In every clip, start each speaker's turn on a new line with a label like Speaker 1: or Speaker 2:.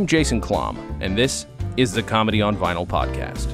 Speaker 1: I'm Jason Klom, and this is the Comedy on Vinyl podcast.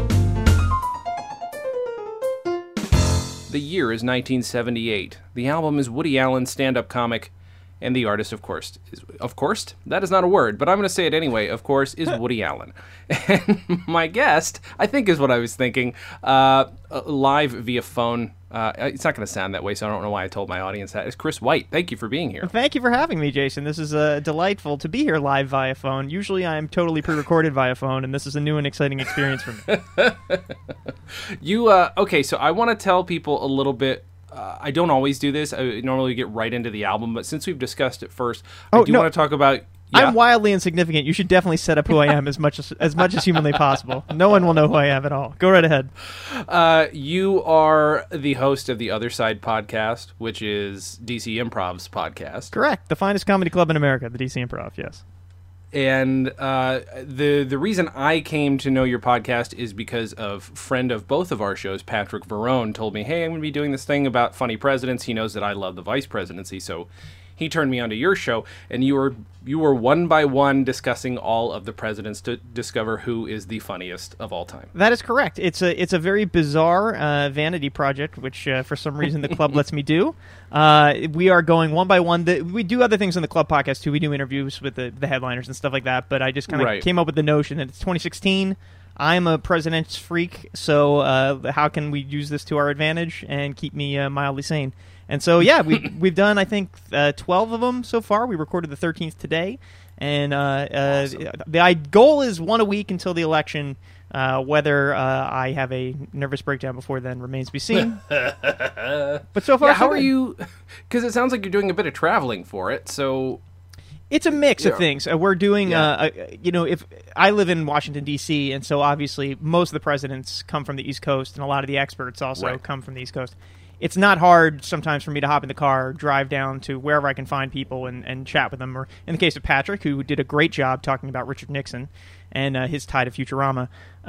Speaker 1: The year is 1978. The album is Woody Allen's stand-up comic, and the artist, of course, that is not a word, but I'm going to say it anyway, of course, is Woody Allen. And my guest, I think is what I was thinking, live via phone. It's not going to sound that way, so I don't know why I told my audience that. It's Chris White. Thank you for being here.
Speaker 2: Thank you for having me, Jason. This is delightful to be here live via phone. Usually I'm totally pre-recorded via phone, and this is a new and exciting experience for me.
Speaker 1: Okay, so I want to tell people a little bit. I don't always do this. I normally get right into the album, but since we've discussed it first, I want to talk about... Yeah.
Speaker 2: I'm wildly insignificant. You should definitely set up who I am as much as humanly possible. No one will know who I am at all. Go right ahead.
Speaker 1: You are the host of the Other Side podcast, which is DC Improv's podcast.
Speaker 2: Correct. The finest comedy club in America, the DC Improv, yes.
Speaker 1: And the reason I came to know your podcast is because of friend of both of our shows, Patrick Verone, told me, hey, I'm going to be doing this thing about funny presidents. He knows that I love the vice presidency, so he turned me onto your show, and you were one by one discussing all of the presidents to discover who is the funniest of all time.
Speaker 2: That is correct. It's a very bizarre vanity project, which for some reason the club lets me do. We are going one by one. We do other things on the club podcast too. We do interviews with the headliners and stuff like that. But I just kind of came up with the notion that it's 2016. I'm a president's freak, so how can we use this to our advantage and keep me mildly sane? And so, yeah, we've done, I think, 12 of them so far. We recorded the 13th today. And awesome. The goal is one a week until the election. Whether I have a nervous breakdown before then remains to be seen. But so far,
Speaker 1: how are you? Because it sounds like you're doing a bit of traveling for it, so...
Speaker 2: It's a mix of things. We're doing, if I live in Washington, D.C., and so obviously most of the presidents come from the East Coast, and a lot of the experts also come from the East Coast. It's not hard sometimes for me to hop in the car, drive down to wherever I can find people and chat with them. Or in the case of Patrick, who did a great job talking about Richard Nixon and his tie to Futurama,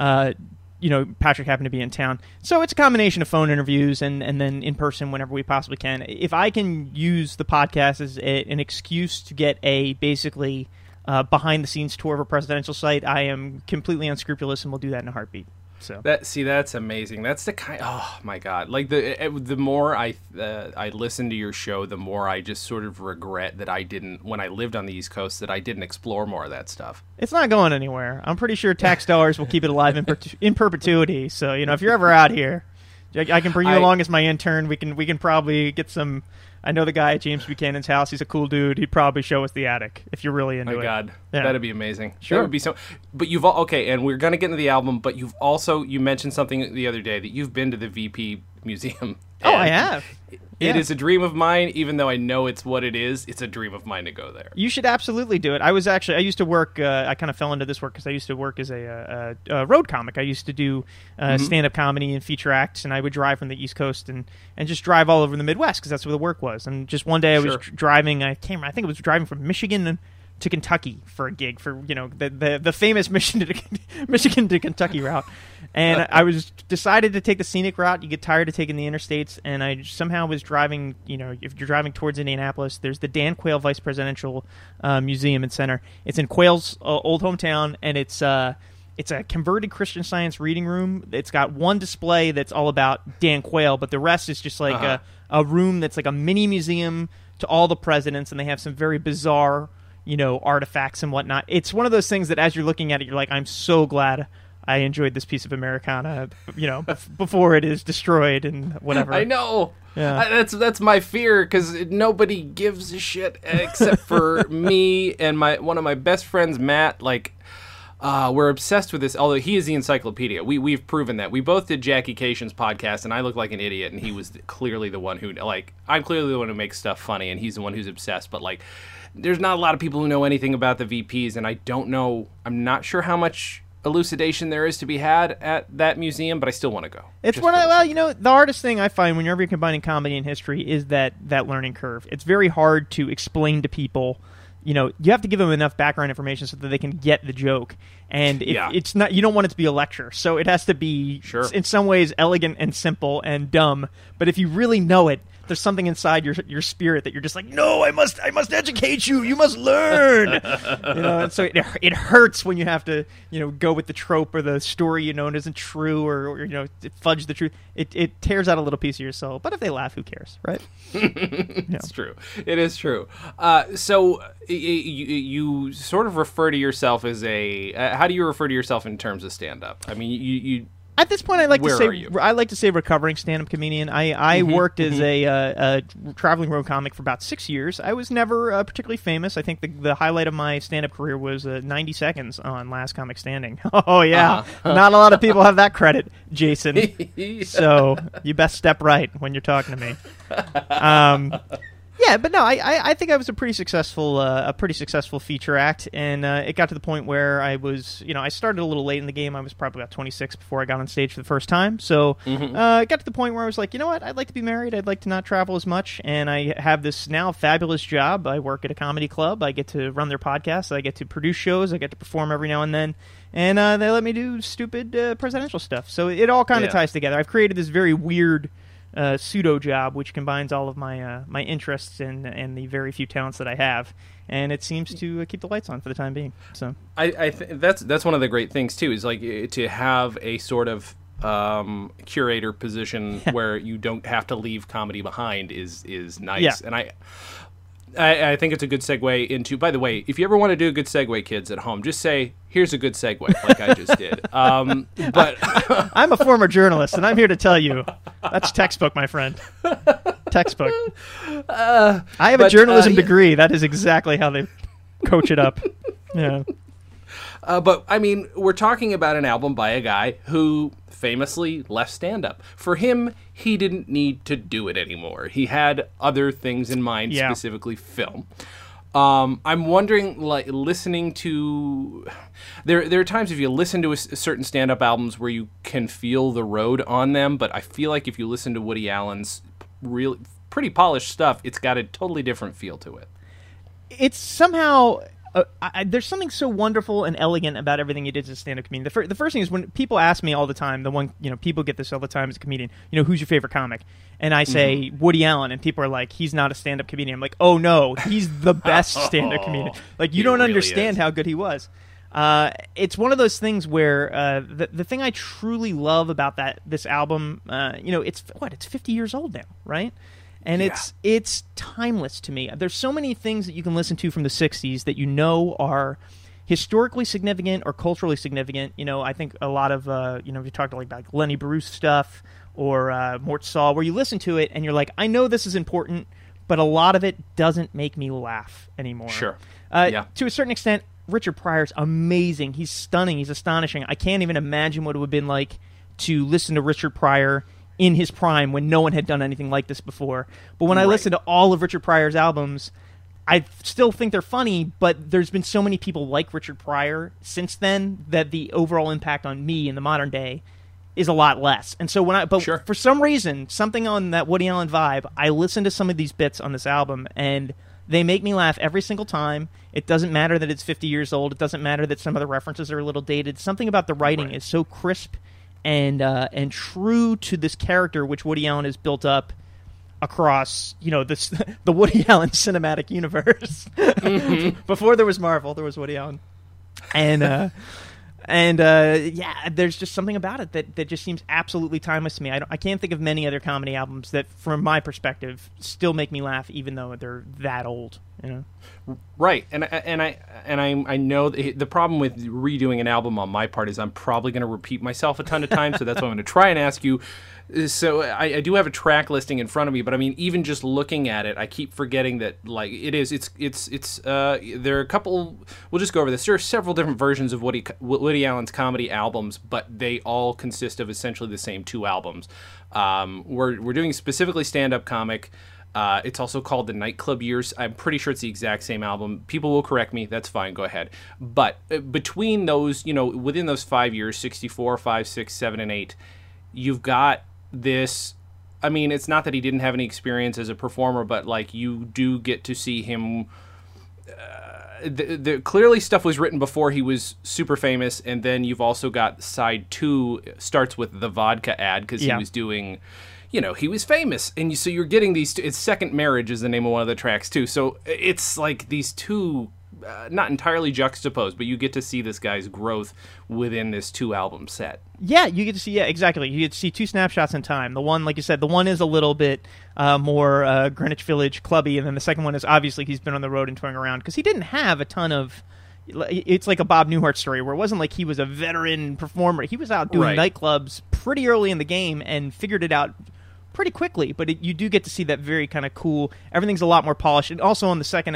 Speaker 2: Patrick happened to be in town. So it's a combination of phone interviews and then in person whenever we possibly can. If I can use the podcast as an excuse to get a basically behind-the-scenes tour of a presidential site, I am completely unscrupulous and will do that in a heartbeat. So
Speaker 1: that's amazing. That's the kind. Oh my God! Like the more I listen to your show, the more I just sort of regret that I didn't, when I lived on the East Coast, that I didn't explore more of that stuff.
Speaker 2: It's not going anywhere. I'm pretty sure tax dollars will keep it alive in perpetuity. So if you're ever out here, I can bring you along as my intern. We can probably get some. I know the guy at James Buchanan's house. He's a cool dude. He'd probably show us the attic if you're really into it.
Speaker 1: My God, that'd be amazing.
Speaker 2: Sure,
Speaker 1: that would be so. But and we're gonna get into the album. But you mentioned something the other day that you've been to the VP Museum.
Speaker 2: Oh, I have.
Speaker 1: It is a dream of mine, even though I know it's what it is. It's a dream of mine to go there.
Speaker 2: You should absolutely do it. I used to work, I kind of fell into this work because I used to work as a road comic. I used to do stand-up comedy and feature acts, and I would drive from the East Coast and just drive all over the Midwest because that's where the work was. And just one day I was driving, I think it was driving from Michigan to Kentucky for a gig for the famous Michigan to Kentucky route, and I decided to take the scenic route. You get tired of taking the interstates, and I somehow was driving. If you're driving towards Indianapolis, there's the Dan Quayle Vice Presidential Museum and Center. It's in Quayle's old hometown, and it's a converted Christian Science reading room. It's got one display that's all about Dan Quayle, but the rest is just like a room that's like a mini museum to all the presidents, and they have some very bizarre artifacts and whatnot. It's one of those things that as you're looking at it, you're like, I'm so glad I enjoyed this piece of Americana, before it is destroyed and whatever.
Speaker 1: I know.
Speaker 2: Yeah.
Speaker 1: That's my fear, because nobody gives a shit except for me and one of my best friends, Matt. We're obsessed with this, although he is the encyclopedia. We've proven that. We both did Jackie Kashian's podcast, and I look like an idiot, and he was clearly the one who, I'm clearly the one who makes stuff funny, and he's the one who's obsessed, but, there's not a lot of people who know anything about the VPs, and I'm not sure how much elucidation there is to be had at that museum, but I still want to go.
Speaker 2: It's the hardest thing I find whenever you're combining comedy and history is that learning curve. It's very hard to explain to people. You have to give them enough background information so that they can get the joke. And it's not, you don't want it to be a lecture. So it has to be, in some ways, elegant and simple and dumb. But if you really know it, there's something inside your spirit that you're just like, no, I must educate you. You must learn. And so it hurts when you have to go with the trope or the story and isn't true or fudge the truth. It tears out a little piece of your soul. But if they laugh, who cares, right?
Speaker 1: It's true. It is true. So you sort of refer to yourself as how do you refer to yourself in terms of stand-up? I mean, you
Speaker 2: at this point, I like to say recovering stand-up comedian. I worked as a traveling road comic for about 6 years. I was never particularly famous. I think the highlight of my stand-up career was 90 seconds on Last Comic Standing. Oh yeah, not a lot of people have that credit, Jason. So you best step right when you're talking to me. Yeah, but no, I think I was a pretty successful feature act, and it got to the point where I was, I started a little late in the game. I was probably about 26 before I got on stage for the first time. So it got to the point where I was like, you know what, I'd like to be married. I'd like to not travel as much, and I have this now fabulous job. I work at a comedy club. I get to run their podcast. I get to produce shows. I get to perform every now and then, and they let me do stupid presidential stuff. So it all kind of ties together. I've created this very weird pseudo job which combines all of my my interests and the very few talents that I have, and it seems to keep the lights on for the time being. So
Speaker 1: I think that's one of the great things too, is like to have a sort of curator position where you don't have to leave comedy behind is nice. And I think it's a good segue into, by the way, if you ever want to do a good segue, kids at home, just say, here's a good segue, like I just did. But
Speaker 2: I'm a former journalist, and I'm here to tell you, that's textbook, my friend. Textbook. I have a journalism degree. That is exactly how they coach it up. Yeah.
Speaker 1: But, I mean, we're talking about an album by a guy who famously left stand-up. For him, he didn't need to do it anymore. He had other things in mind, specifically film. I'm wondering, like, listening to... There are times if you listen to certain stand-up albums where you can feel the road on them, but I feel like if you listen to Woody Allen's really pretty polished stuff, it's got a totally different feel to it.
Speaker 2: It's somehow... there's something so wonderful and elegant about everything he did as a stand-up comedian. The first thing is when people ask me all the time, people get this all the time as a comedian, who's your favorite comic? And I say Woody Allen, and people are like, he's not a stand-up comedian. I'm like, oh no, he's the best stand-up comedian. Like, you don't really understand how good he was. It's one of those things where the thing I truly love about this album, it's 50 years old now, right? And it's timeless to me. There's so many things that you can listen to from the 60s that are historically significant or culturally significant. I think a lot of, we talked about Lenny Bruce stuff or Mort Sahl, where you listen to it and you're like, I know this is important, but a lot of it doesn't make me laugh anymore.
Speaker 1: Sure.
Speaker 2: To a certain extent, Richard Pryor's amazing. He's stunning. He's astonishing. I can't even imagine what it would have been like to listen to Richard Pryor in his prime when no one had done anything like this before. But when I listen to all of Richard Pryor's albums, I still think they're funny, but there's been so many people like Richard Pryor since then that the overall impact on me in the modern day is a lot less. And so for some reason, something on that Woody Allen vibe, I listen to some of these bits on this album and they make me laugh every single time. It doesn't matter that it's 50 years old. It doesn't matter that some of the references are a little dated. Something about the writing is so crisp and true to this character which Woody Allen has built up across the Woody Allen cinematic universe. Before there was Marvel, there was Woody Allen, and there's just something about it that just seems absolutely timeless to me. I can't think of many other comedy albums that, from my perspective, still make me laugh even though they're that old.
Speaker 1: Right, and I know the problem with redoing an album on my part is I'm probably going to repeat myself a ton of times, so that's why I'm going to try and ask you. So I do have a track listing in front of me, but I mean, even just looking at it, I keep forgetting that there are a couple. We'll just go over this. There are several different versions of Woody Allen's comedy albums, but they all consist of essentially the same two albums. We're doing specifically stand-up comic. It's also called The Nightclub Years. I'm pretty sure it's the exact same album. People will correct me. That's fine. Go ahead. But between those, within those 5 years, 64, 5, 6, 7, and 8, you've got this. I mean, it's not that he didn't have any experience as a performer, but like you do get to see him. Clearly stuff was written before he was super famous, and then you've also got side 2 starts with the vodka ad because he was doing... he was famous, and so you're getting these. It's Second Marriage is the name of one of the tracks too. So it's like these two, not entirely juxtaposed, but you get to see this guy's growth within this 2-album set.
Speaker 2: Yeah, you get to see, exactly. You get to see 2 snapshots in time. The one, like you said, the one is a little bit more Greenwich Village clubby, and then the second one is obviously he's been on the road and touring around, because he didn't have a ton of... It's like a Bob Newhart story, where it wasn't like he was a veteran performer. He was out doing nightclubs pretty early in the game and figured it out pretty quickly, but you do get to see that very kind of cool... Everything's a lot more polished, and also on the second...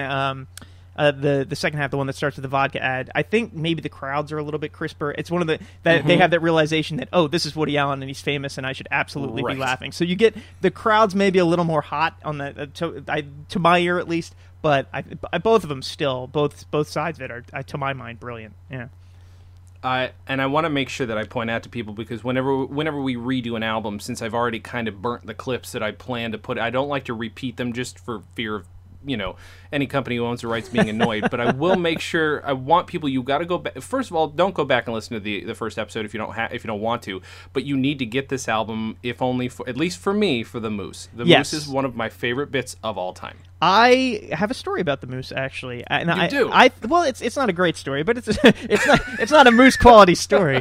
Speaker 2: the second half, the one that starts with the vodka ad, I think maybe the crowds are a little bit crisper. It's one of the that they have that realization that, oh, this is Woody Allen and he's famous and I should absolutely be laughing. So you get the crowds maybe a little more hot on the to my ear at least, but both of them still both sides of it are to my mind brilliant. Yeah.
Speaker 1: And I want to make sure that I point out to people, because whenever we redo an album, since I've already kind of burnt the clips that I plan to put, I don't like to repeat them just for fear of any company who owns the rights being annoyed. But I will make sure. I want people. You got to go back. First of all, don't go back and listen to the first episode if you don't want to. But you need to get this album, if only for, at least for me, for the Moose. The Moose is one of my favorite bits of all time.
Speaker 2: I have a story about the Moose, actually. And
Speaker 1: you do?
Speaker 2: Well, it's not a great story, but it's not a Moose quality story.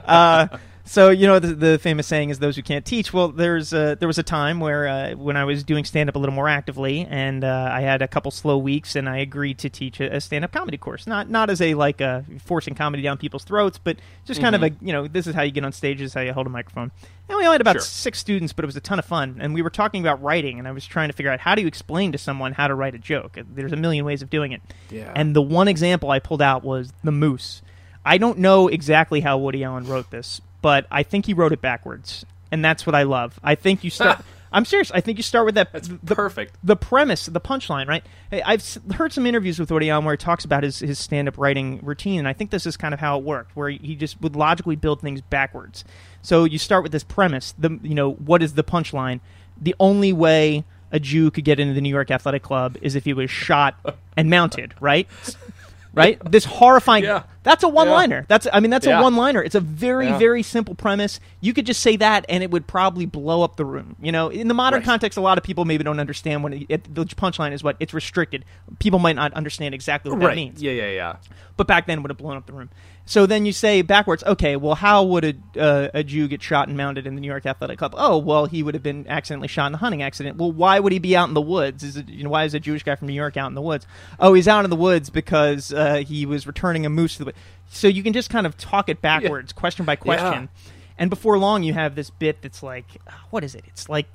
Speaker 2: So, the famous saying is those who can't teach. Well, there was a time where when I was doing stand-up a little more actively, and I had a couple slow weeks, and I agreed to teach a stand-up comedy course. Not as a forcing comedy down people's throats, but just kind of this is how you get on stage, this is how you hold a microphone. And we only had about 6 students, but it was a ton of fun. And we were talking about writing, and I was trying to figure out how do you explain to someone how to write a joke. There's a million ways of doing it.
Speaker 1: Yeah.
Speaker 2: And the one example I pulled out was the Moose. I don't know exactly how Woody Allen wrote this, but I think he wrote it backwards, and that's what I love. I think you start... I'm serious. I think you start with that...
Speaker 1: That's perfect.
Speaker 2: The premise, the punchline, right? I've heard some interviews with Woody Allen where he talks about his stand-up writing routine, and I think this is kind of how it worked, where he just would logically build things backwards. So you start with this premise. What is the punchline? The only way a Jew could get into the New York Athletic Club is if he was shot and mounted, right? Right? This horrifying...
Speaker 1: Yeah.
Speaker 2: That's a one-liner.
Speaker 1: Yeah.
Speaker 2: That's a one-liner. It's a very, very simple premise. You could just say that, and it would probably blow up the room. In the modern context, a lot of people maybe don't understand when the punchline is what? It's restricted. People might not understand exactly what that means.
Speaker 1: Yeah.
Speaker 2: But back then, it would have blown up the room. So then you say backwards, okay, well, how would a Jew get shot and mounted in the New York Athletic Club? Oh, well, he would have been accidentally shot in a hunting accident. Well, why would he be out in the woods? Why is a Jewish guy from New York out in the woods? Oh, he's out in the woods because he was returning a moose to the woods. So you can just kind of talk it backwards, question by question. Yeah. And before long, you have this bit that's like, what is it? It's like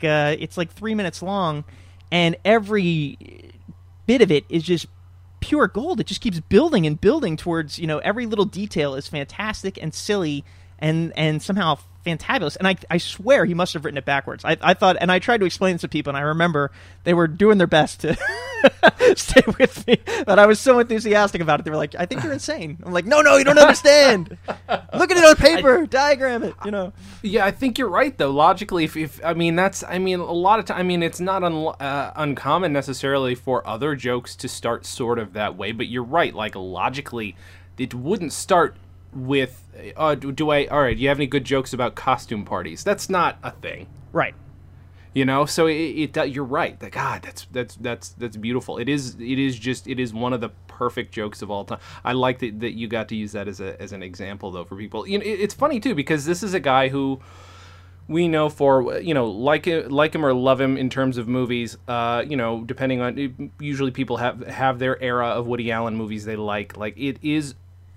Speaker 2: 3 minutes long, and every bit of it is just pure gold. It just keeps building and building towards, every little detail is fantastic and silly and somehow fantabulous. And I swear he must have written it backwards. I thought, and I tried to explain this to people, and I remember they were doing their best to stay with me, but I was so enthusiastic about it. They were like, I think you're insane. I'm like, no, you don't understand. Look at it on paper, diagram it,
Speaker 1: Yeah, I think you're right, though. Logically, if a lot of time, it's not uncommon necessarily for other jokes to start sort of that way, but you're right. Like, logically, it wouldn't start with, all right, do you have any good jokes about costume parties? That's not a thing.
Speaker 2: Right.
Speaker 1: So you're right. God, that's beautiful. It is one of the perfect jokes of all time. I like that you got to use that as an example, though, for people. It's funny too, because this is a guy who we know for, like him or love him in terms of movies. Depending on, usually people have their era of Woody Allen movies they like. Like, it is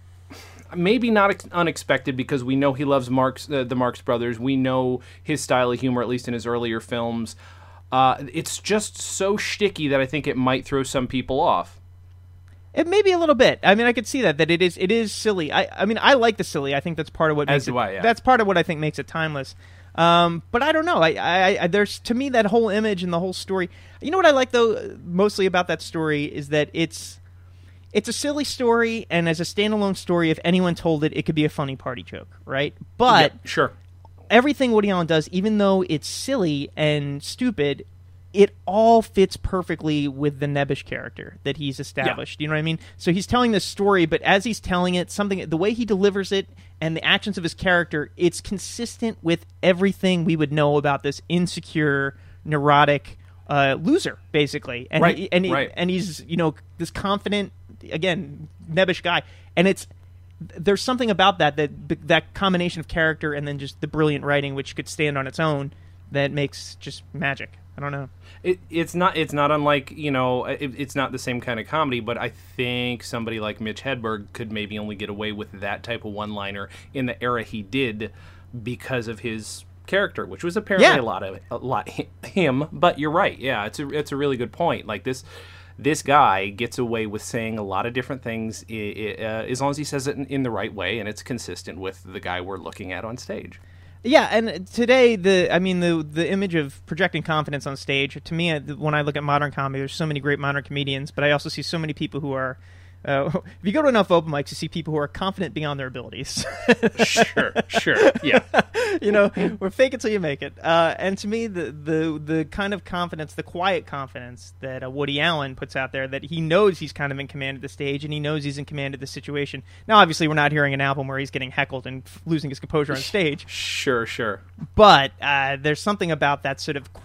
Speaker 1: maybe not unexpected, because we know he loves the Marx Brothers. We know his style of humor, at least in his earlier films. It's just so shticky that I think it might throw some people off.
Speaker 2: It may be a little bit. I mean, I could see that it is silly. I like the silly. I think that's part of what makes That's part of what I think makes it timeless. But I don't know. I there's, to me, that whole image and the whole story. You know what I like, though, mostly about that story is that it's a silly story, and as a standalone story, if anyone told it, it could be a funny party joke, right? But
Speaker 1: sure,
Speaker 2: everything Woody Allen does, even though it's silly and stupid, it all fits perfectly with the Nebbish character that he's established.
Speaker 1: Yeah.
Speaker 2: You know what I mean? So he's telling this story, but as he's telling it, the way he delivers it and the actions of his character, it's consistent with everything we would know about this insecure, neurotic loser, basically. And
Speaker 1: right.
Speaker 2: And he's, this confident, again, Nebbish guy. And there's something about that combination of character and then just the brilliant writing, which could stand on its own, that makes just magic. I don't know.
Speaker 1: It's not unlike, it's not the same kind of comedy, but I think somebody like Mitch Hedberg could maybe only get away with that type of one-liner in the era he did because of his character, which was apparently a lot him. But you're right. Yeah, it's a really good point. Like this guy gets away with saying a lot of different things as long as he says it in the right way and it's consistent with the guy we're looking at on stage.
Speaker 2: Yeah, and today the image of projecting confidence on stage, to me, when I look at modern comedy, there's so many great modern comedians, but I also see so many people who are if you go to enough open mics, you see people who are confident beyond their abilities.
Speaker 1: Sure, yeah.
Speaker 2: We're fake it till you make it. And to me, the kind of confidence, the quiet confidence that Woody Allen puts out there, that he knows he's kind of in command of the stage and he knows he's in command of the situation. Now, obviously, we're not hearing an album where he's getting heckled and losing his composure on stage.
Speaker 1: Sure.
Speaker 2: But there's something about that sort of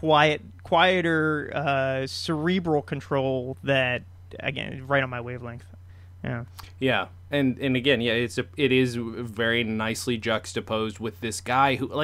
Speaker 2: quieter, cerebral control that, again, right on my wavelength.
Speaker 1: Yeah, and again, it is very nicely juxtaposed with this guy who,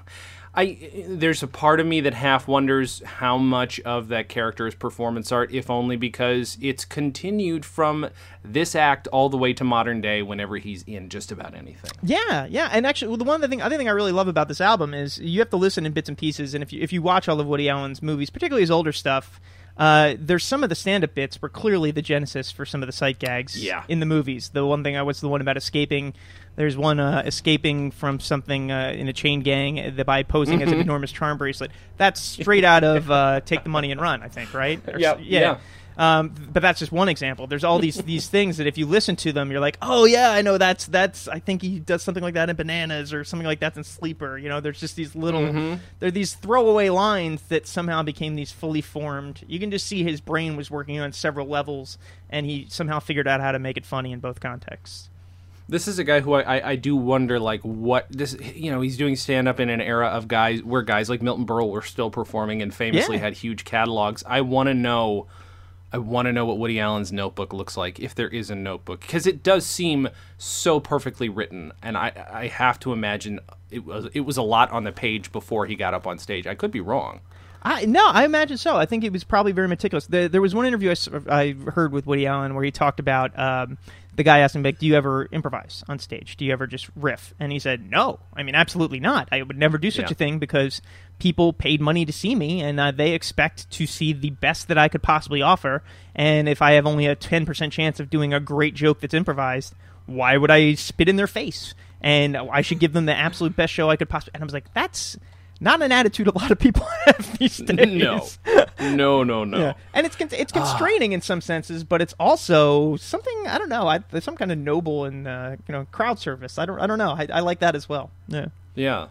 Speaker 1: there's a part of me that half wonders how much of that character is performance art, if only because it's continued from this act all the way to modern day whenever he's in just about anything.
Speaker 2: Yeah, and actually, the other thing I really love about this album is you have to listen in bits and pieces, and if you watch all of Woody Allen's movies, particularly his older stuff, there's some of the stand-up bits were clearly the genesis for some of the sight gags in the movies. The one thing, what's the one about escaping? There's one escaping from something in a chain gang by posing as an enormous charm bracelet. That's straight out of Take the Money and Run, I think, right?
Speaker 1: Yeah.
Speaker 2: But that's just one example. There's all these things that if you listen to them, you're like, oh yeah, I know that's. I think he does something like that in Bananas or something like that in Sleeper. There's just these little, there are these throwaway lines that somehow became these fully formed. You can just see his brain was working on several levels, and he somehow figured out how to make it funny in both contexts.
Speaker 1: This is a guy who I do wonder, what this, he's doing stand-up in an era of guys where guys like Milton Berle were still performing and famously had huge catalogs. I want to know what Woody Allen's notebook looks like, if there is a notebook, because it does seem so perfectly written, and I have to imagine it was a lot on the page before he got up on stage. I could be wrong.
Speaker 2: I imagine so. I think it was probably very meticulous. There was one interview I heard with Woody Allen where he talked about the guy asked him, do you ever improvise on stage? Do you ever just riff? And he said, no. I mean, absolutely not. I would never do such a thing because people paid money to see me, and they expect to see the best that I could possibly offer. And if I have only a 10% chance of doing a great joke that's improvised, why would I spit in their face? And I should give them the absolute best show I could possibly. And I was like, that's not an attitude a lot of people have these days.
Speaker 1: No.
Speaker 2: Yeah. And it's constraining in some senses, but it's also something, I don't know, there's some kind of noble and crowd service. I don't know. I like that as well.
Speaker 1: Yeah.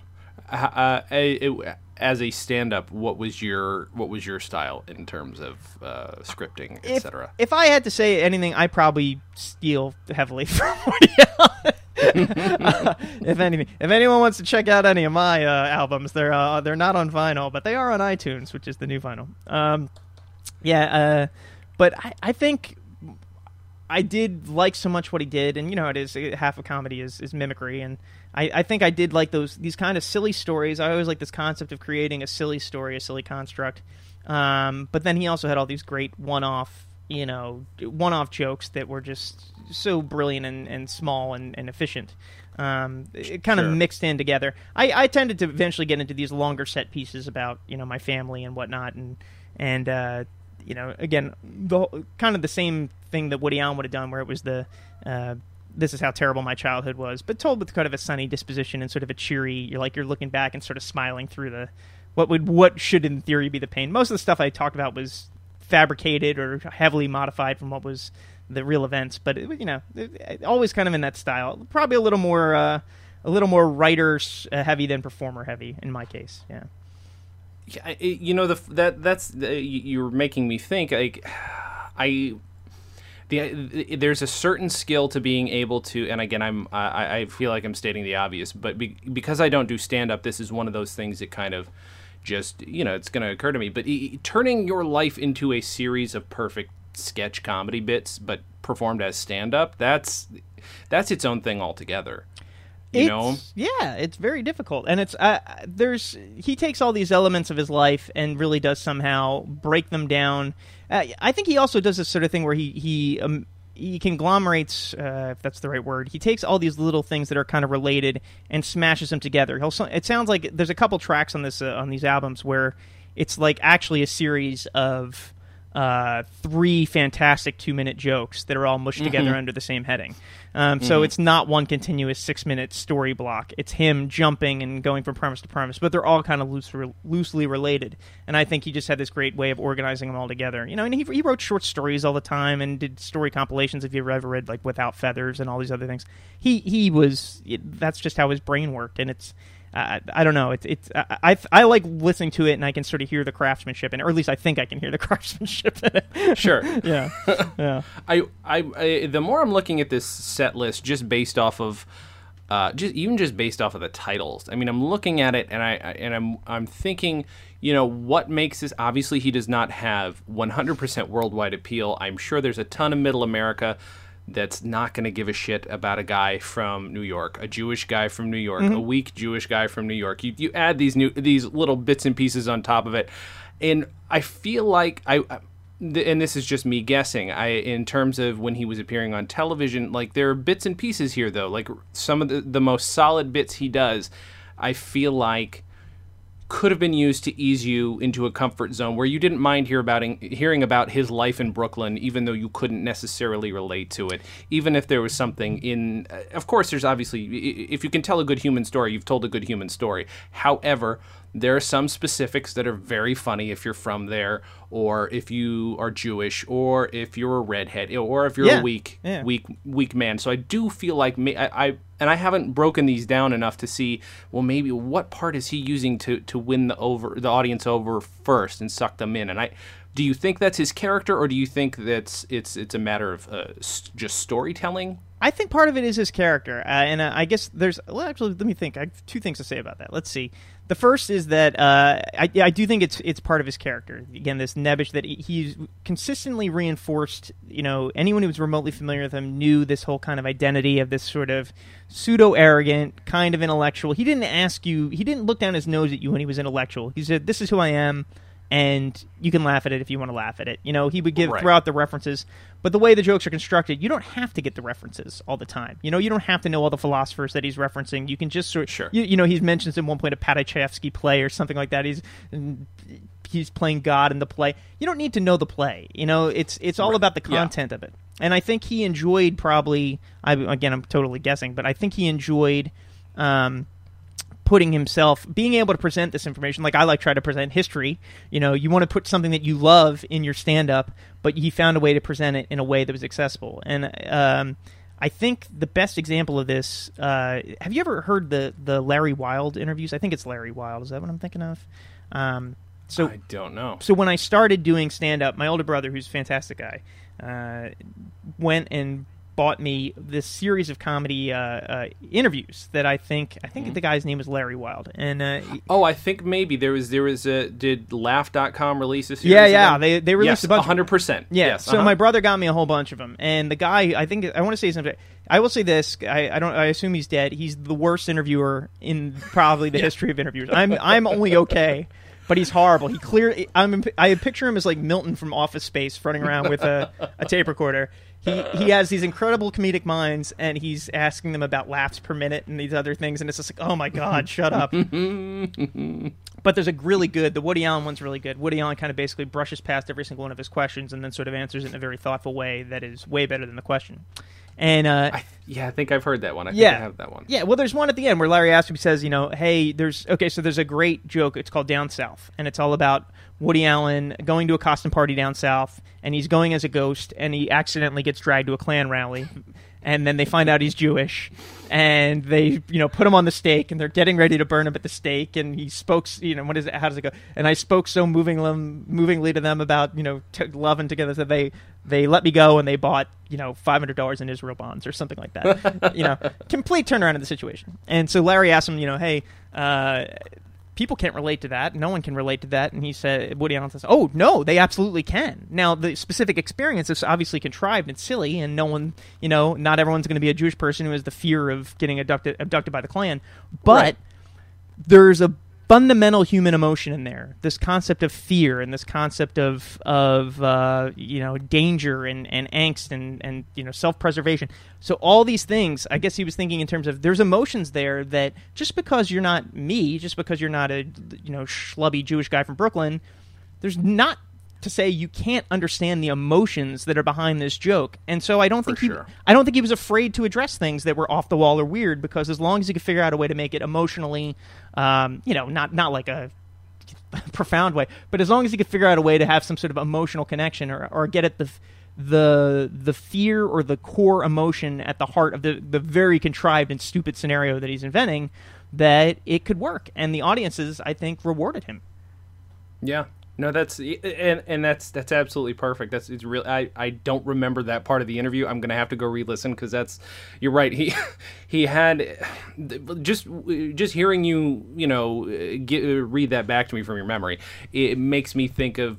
Speaker 1: As a stand-up, what was your style in terms of scripting, etc.?
Speaker 2: If I had to say anything, I probably steal heavily from Woody Allen. If anyone wants to check out any of my albums, they're not on vinyl, but they are on iTunes, which is the new vinyl. But I think I did like so much what he did, and it is half of comedy is mimicry, and I think I did like these kind of silly stories. I always like this concept of creating a silly story, a silly construct. But then he also had all these great one-off jokes that were just so brilliant and small and efficient. It kind of mixed in together. I tended to eventually get into these longer set pieces about my family and whatnot, and again, kind of the same thing that Woody Allen would have done, where it was this is how terrible my childhood was, but told with kind of a sunny disposition and sort of a cheery. You're looking back and sort of smiling through what should in theory be the pain. Most of the stuff I talked about was fabricated or heavily modified from what was the real events, but always kind of in that style. Probably a little more writer heavy than performer heavy in my case. Yeah.
Speaker 1: You're making me think. Like, there's a certain skill to being able to, and again, I feel like I'm stating the obvious, but because I don't do stand up, this is one of those things that kind of just, it's going to occur to me. But turning your life into a series of perfect sketch comedy bits, but performed as stand up, that's its own thing altogether. Yeah,
Speaker 2: it's very difficult, and it's he takes all these elements of his life and really does somehow break them down. I think he also does this sort of thing where he conglomerates, if that's the right word. He takes all these little things that are kind of related and smashes them together. It sounds like there's a couple tracks on these albums where it's like actually a series of 3 fantastic 2-minute jokes that are all mushed together under the same heading. So it's not one continuous 6-minute story block. It's him jumping and going from premise to premise, but they're all kind of loosely related. And I think he just had this great way of organizing them all together. And he wrote short stories all the time and did story compilations. If you've ever read like Without Feathers and all these other things, that's just how his brain worked. And it's I don't know. I like listening to it, and I can sort of hear the craftsmanship in it, or at least I think I can hear the craftsmanship in it.
Speaker 1: Sure.
Speaker 2: Yeah.
Speaker 1: The more I'm looking at this set list, just based off of, just based off of the titles. I mean, I'm looking at it, and I'm thinking, what makes this? Obviously, he does not have 100% worldwide appeal. I'm sure there's a ton of Middle America that's not going to give a shit about a guy from New York, a Jewish guy from New York, a weak Jewish guy from New York. You add these little bits and pieces on top of it, and I feel like and this is just me guessing, in terms of when he was appearing on television, like there are bits and pieces here though, like some of the most solid bits he does, I feel like could have been used to ease you into a comfort zone where you didn't mind hearing about his life in Brooklyn, even though you couldn't necessarily relate to it. Even if there was something in... Of course, there's obviously... If you can tell a good human story, you've told a good human story. However, there are some specifics that are very funny if you're from there, or if you are Jewish, or if you're a redhead, or if you're a weak man. So I do feel like... I haven't broken these down enough to see, well, maybe what part is he using to win the audience over first and suck them in? And do you think that's his character, or do you think that's it's a matter of just storytelling?
Speaker 2: I think part of it is his character, and I guess there's... Well, actually, let me think. I have 2 things to say about that. Let's see. The first is that I do think it's part of his character. Again, this nebbish that he's consistently reinforced. Anyone who was remotely familiar with him knew this whole kind of identity of this sort of pseudo-arrogant kind of intellectual. He didn't look down his nose at you when he was intellectual. He said, "This is who I am, and you can laugh at it if you want to laugh at it." He would give throughout the references, but the way the jokes are constructed, you don't have to get the references all the time. You don't have to know all the philosophers that he's referencing. You can just sort of,
Speaker 1: sure.
Speaker 2: He mentions at one point a Padachevsky play or something like that. He's playing God in the play. You don't need to know the play. It's all about the content of it. And I think he enjoyed I'm totally guessing, but I think he enjoyed being able to present this information. Like I try to present history. You want to put something that you love in your stand-up, but he found a way to present it in a way that was accessible. And I think the best example of this, have you ever heard the Larry Wilde interviews? I think it's Larry Wilde. Is that what I'm thinking of? So
Speaker 1: I don't know.
Speaker 2: So when I started doing stand-up, my older brother, who's a fantastic guy, went and bought me this series of comedy interviews that I think the guy's name was Larry Wilde. And
Speaker 1: I think maybe there was did Laugh.com release a series?
Speaker 2: Yeah, they released a bunch.
Speaker 1: 100%.
Speaker 2: Yeah.
Speaker 1: Yes,
Speaker 2: So my brother got me a whole bunch of them, and the guy, I want to say something. I will say this. I assume he's dead. He's the worst interviewer in probably the history of interviewers. I'm only okay. But he's horrible. I picture him as like Milton from Office Space running around with a tape recorder. He has these incredible comedic minds, and he's asking them about laughs per minute and these other things, and it's just like, oh my God, shut up. But there's the Woody Allen one's really good. Woody Allen kind of basically brushes past every single one of his questions and then sort of answers it in a very thoughtful way that is way better than the question. And
Speaker 1: I think I've heard that one. I think I have that one.
Speaker 2: Yeah, well, there's one at the end where Larry Ashby says, hey, there's a great joke. It's called Down South, and it's all about Woody Allen going to a costume party down south, and he's going as a ghost, and he accidentally gets dragged to a Klan rally. and then they find out he's Jewish, and they put him on the stake, and they're getting ready to burn him at the stake, and he spoke, what is it? How does it go? And I spoke so movingly to them about loving together that they let me go, and they bought $500 in Israel bonds or something like that. Complete turnaround of the situation. And so Larry asked him, hey, people can't relate to that. No one can relate to that. And Woody Allen says, oh, no, they absolutely can. Now, the specific experience is obviously contrived and silly, and no one, not everyone's going to be a Jewish person who has the fear of getting abducted by the Klan. But there's a fundamental human emotion in there. This concept of fear and this concept of danger and angst and self-preservation. So all these things, I guess he was thinking in terms of there's emotions there that just because you're not me, just because you're not a schlubby Jewish guy from Brooklyn, there's not to say you can't understand the emotions that are behind this joke. And so I don't think he was afraid to address things that were off the wall or weird, because as long as he could figure out a way to make it emotionally, not like a profound way, but as long as he could figure out a way to have some sort of emotional connection or get at the fear or the core emotion at the heart of the very contrived and stupid scenario that he's inventing, that it could work. And the audiences, I think, rewarded him. Yeah.
Speaker 1: No, that's absolutely perfect. It's real. I don't remember that part of the interview. I'm gonna have to go re-listen, because you're right. He had just hearing you read that back to me from your memory. It makes me think of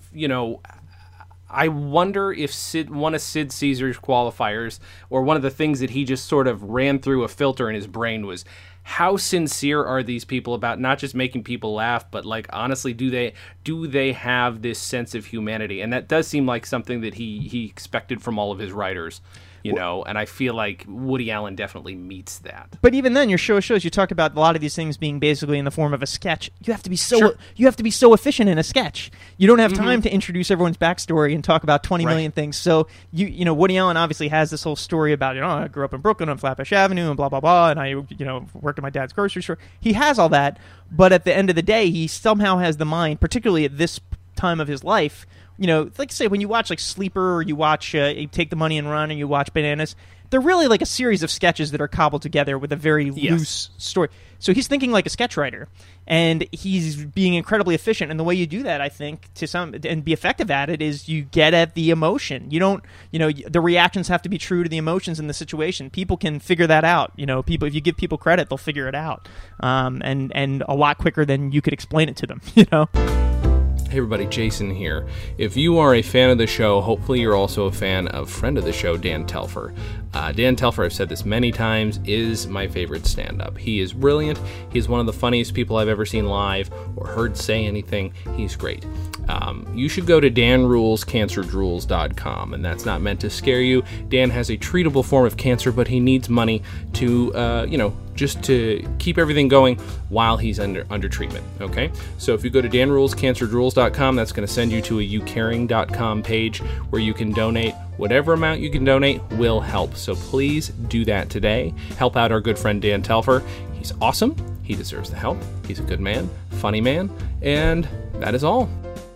Speaker 1: I wonder if one of Sid Caesar's qualifiers, or one of the things that he just sort of ran through a filter in his brain, was how sincere are these people about not just making people laugh, but honestly, do they have this sense of humanity? And that does seem like something that he expected from all of his writers. And I feel like Woody Allen definitely meets that.
Speaker 2: But even then, your show shows you talk about a lot of these things being basically in the form of a sketch. You have to be so efficient in a sketch. You don't have time to introduce everyone's backstory and talk about 20 million things. So Woody Allen obviously has this whole story about I grew up in Brooklyn on Flatbush Avenue and blah blah blah, and I worked at my dad's grocery store. He has all that, but at the end of the day, he somehow has the mind, particularly at this time of his life. Like say when you watch Sleeper, or you watch you Take the Money and Run, or you watch Bananas, they're really like a series of sketches that are cobbled together with a very loose story. So he's thinking like a sketch writer, and he's being incredibly efficient. And the way you do that, I think, and be effective at it, is you get at the emotion. You don't, the reactions have to be true to the emotions in the situation. People can figure that out. If you give people credit, they'll figure it out, and a lot quicker than you could explain it to them.
Speaker 1: Hey everybody, Jason here. If you are a fan of the show, hopefully you're also a fan of friend of the show, Dan Telfer. Dan Telfer, I've said this many times, is my favorite stand-up. He is brilliant. He's one of the funniest people I've ever seen live or heard say anything. He's great. You should go to danrulescancerdruels.com, and that's not meant to scare you. Dan has a treatable form of cancer, but he needs money to, just to keep everything going while he's under treatment, okay? So if you go to danrulescancerdruels.com, that's going to send you to a youcaring.com page where you can donate. Whatever amount you can donate will help, so please do that today. Help out our good friend Dan Telfer. He's awesome. He deserves the help. He's a good man, funny man, and that is all.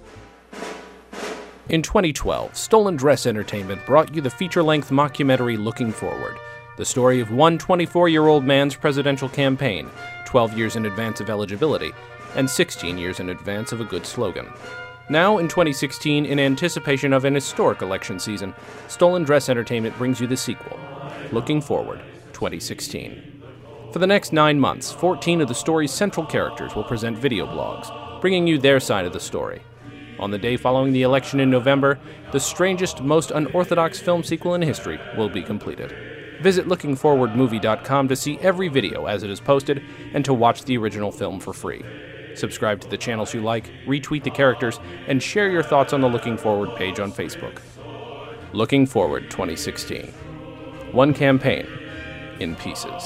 Speaker 1: In 2012, Stolen Dress Entertainment brought you the feature-length mockumentary Looking Forward, the story of one 24-year-old man's presidential campaign, 12 years in advance of eligibility, and 16 years in advance of a good slogan. Now, in 2016, in anticipation of an historic election season, Stolen Dress Entertainment brings you the sequel, Looking Forward, 2016. For the next 9 months, 14 of the story's central characters will present video blogs, bringing you their side of the story. On the day following the election in November, the strangest, most unorthodox film sequel in history will be completed. Visit lookingforwardmovie.com to see every video as it is posted and to watch the original film for free. Subscribe to the channels you like, retweet the characters, and share your thoughts on the Looking Forward page on Facebook. Looking Forward 2016. One campaign in pieces.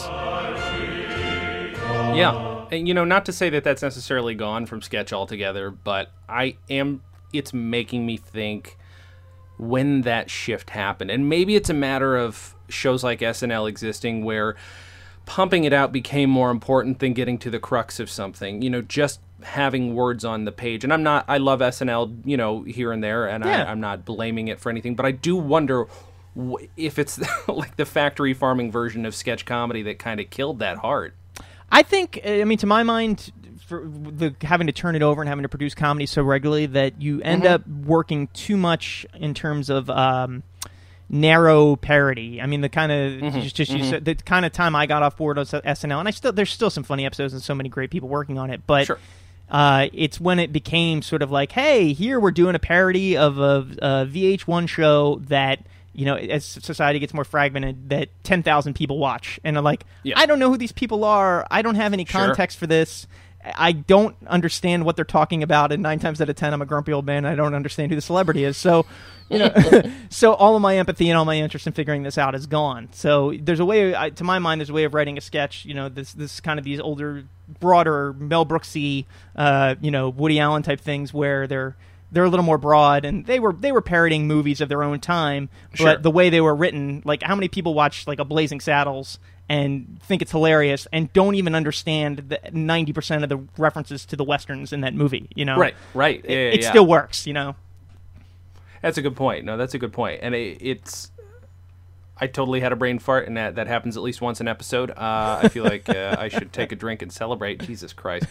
Speaker 1: Yeah, and not to say that that's necessarily gone from sketch altogether, but it's making me think when that shift happened. And maybe it's a matter of shows like SNL existing where pumping it out became more important than getting to the crux of something, just having words on the page. And I love SNL, here and there, and I'm not blaming it for anything, but I do wonder if it's like the factory farming version of sketch comedy that kind of killed that heart.
Speaker 2: I think, I mean, to my mind, for having to turn it over and having to produce comedy so regularly that you end up working too much in terms of narrow parody. I mean, the kind of you said, the kind of time I got off board of SNL, and there's still some funny episodes and so many great people working on it, but
Speaker 1: Sure.
Speaker 2: It's when it became sort of like, hey, here we're doing a parody of a VH1 show that, you know, as society gets more fragmented, that 10,000 people watch. And I'm like, I don't know who these people are. I don't have any context for this. I don't understand what they're talking about. And 9 times out of 10, I'm a grumpy old man. And I don't understand who the celebrity is. So, you know, so all of my empathy and all my interest in figuring this out is gone. So there's a way, to my mind, there's a way of writing a sketch, you know, this kind of these older, broader, Mel Brooksy, you know, Woody Allen type things where they're a little more broad, and they were parodying movies of their own time, but the way they were written, like how many people watch like a Blazing Saddles and think it's hilarious and don't even understand the 90% of the references to the westerns in that movie, you know?
Speaker 1: Right.
Speaker 2: It still works, you know?
Speaker 1: That's a good point. No, that's a good point. And it's... I totally had a brain fart, and that happens at least once an episode. I feel like I should take a drink and celebrate. Jesus Christ!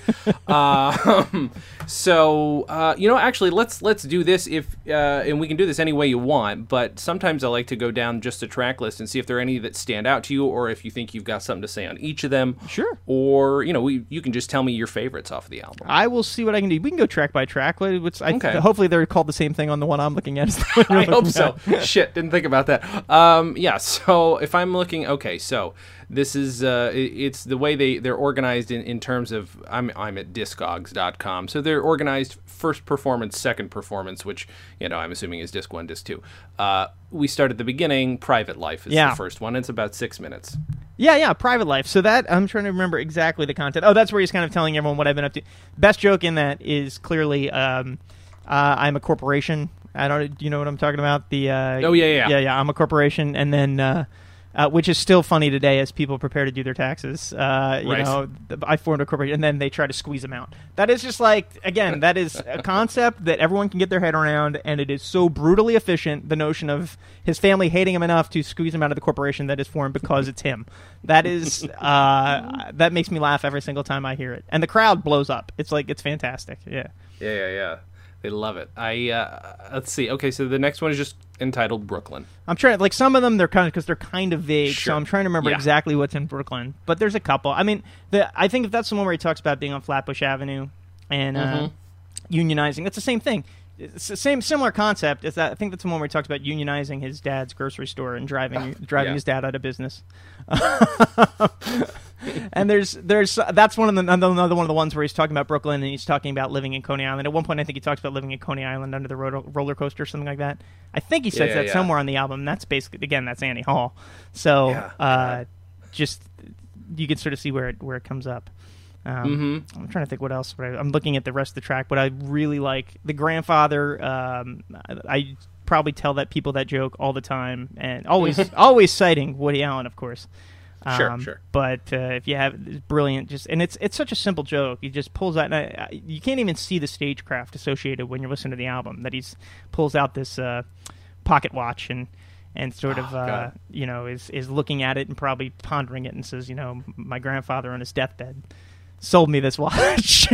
Speaker 1: So you know, actually, let's do this and we can do this any way you want. But sometimes I like to go down just a track list and see if there are any that stand out to you, or if you think you've got something to say on each of them.
Speaker 2: Sure.
Speaker 1: Or you know, you can just tell me your favorites off of the album.
Speaker 2: I will see what I can do. We can go track by track.
Speaker 1: Okay.
Speaker 2: Hopefully, they're called the same thing on the one I'm looking at.
Speaker 1: I hope so. Shit, didn't think about that. Yeah. So if I'm looking, okay, so this is it's the way they're organized in terms of I'm at Discogs.com. So they're organized first performance, second performance, which you know I'm assuming is disc 1, disc 2. We start at the beginning. Private Life is the first one. It's about 6 minutes. Yeah, Private Life. So that I'm trying to remember exactly the content. Oh, that's where he's kind of telling everyone what I've been up to. Best joke in that is clearly I'm a corporation. Do you know what I'm talking about? Yeah. I'm a corporation, and then which is still funny today as people prepare to do their taxes. You know, I formed a corporation, and then they try to squeeze them out. That is just like, again, that is a concept that everyone can get their head around, and it is so brutally efficient. The notion of his family hating him enough to squeeze him out of the corporation that is formed because it's him. That is that makes me laugh every single time I hear it, and the crowd blows up. It's fantastic. Yeah. They love it. Let's see. Okay, so the next one is just entitled Brooklyn.
Speaker 2: I'm trying like some of them they're kind of vague, so I'm trying to remember exactly what's in Brooklyn. But there's a couple. I mean, I think if that's the one where he talks about being on Flatbush Avenue and unionizing, that's the same thing. It's the similar concept. Is that I think that's the one where he talks about unionizing his dad's grocery store and driving his dad out of business. And there's that's another one of the ones where he's talking about Brooklyn and he's talking about living in Coney Island. At one point, I think he talks about living in Coney Island under the roller coaster or something like that. I think he says that somewhere on the album. That's basically that's Annie Hall. So just you can sort of see where it comes up. I'm trying to think what else. I'm looking at the rest of the track. What I really like, the grandfather. I probably tell that joke all the time, and always citing Woody Allen, of course.
Speaker 1: Sure.
Speaker 2: But if you have it's brilliant, it's such a simple joke. He just pulls out. And you can't even see the stagecraft associated when you're listening to the album. That pulls out this pocket watch and sort of you know is looking at it and probably pondering it and says, you know, my grandfather on his deathbed sold me this watch.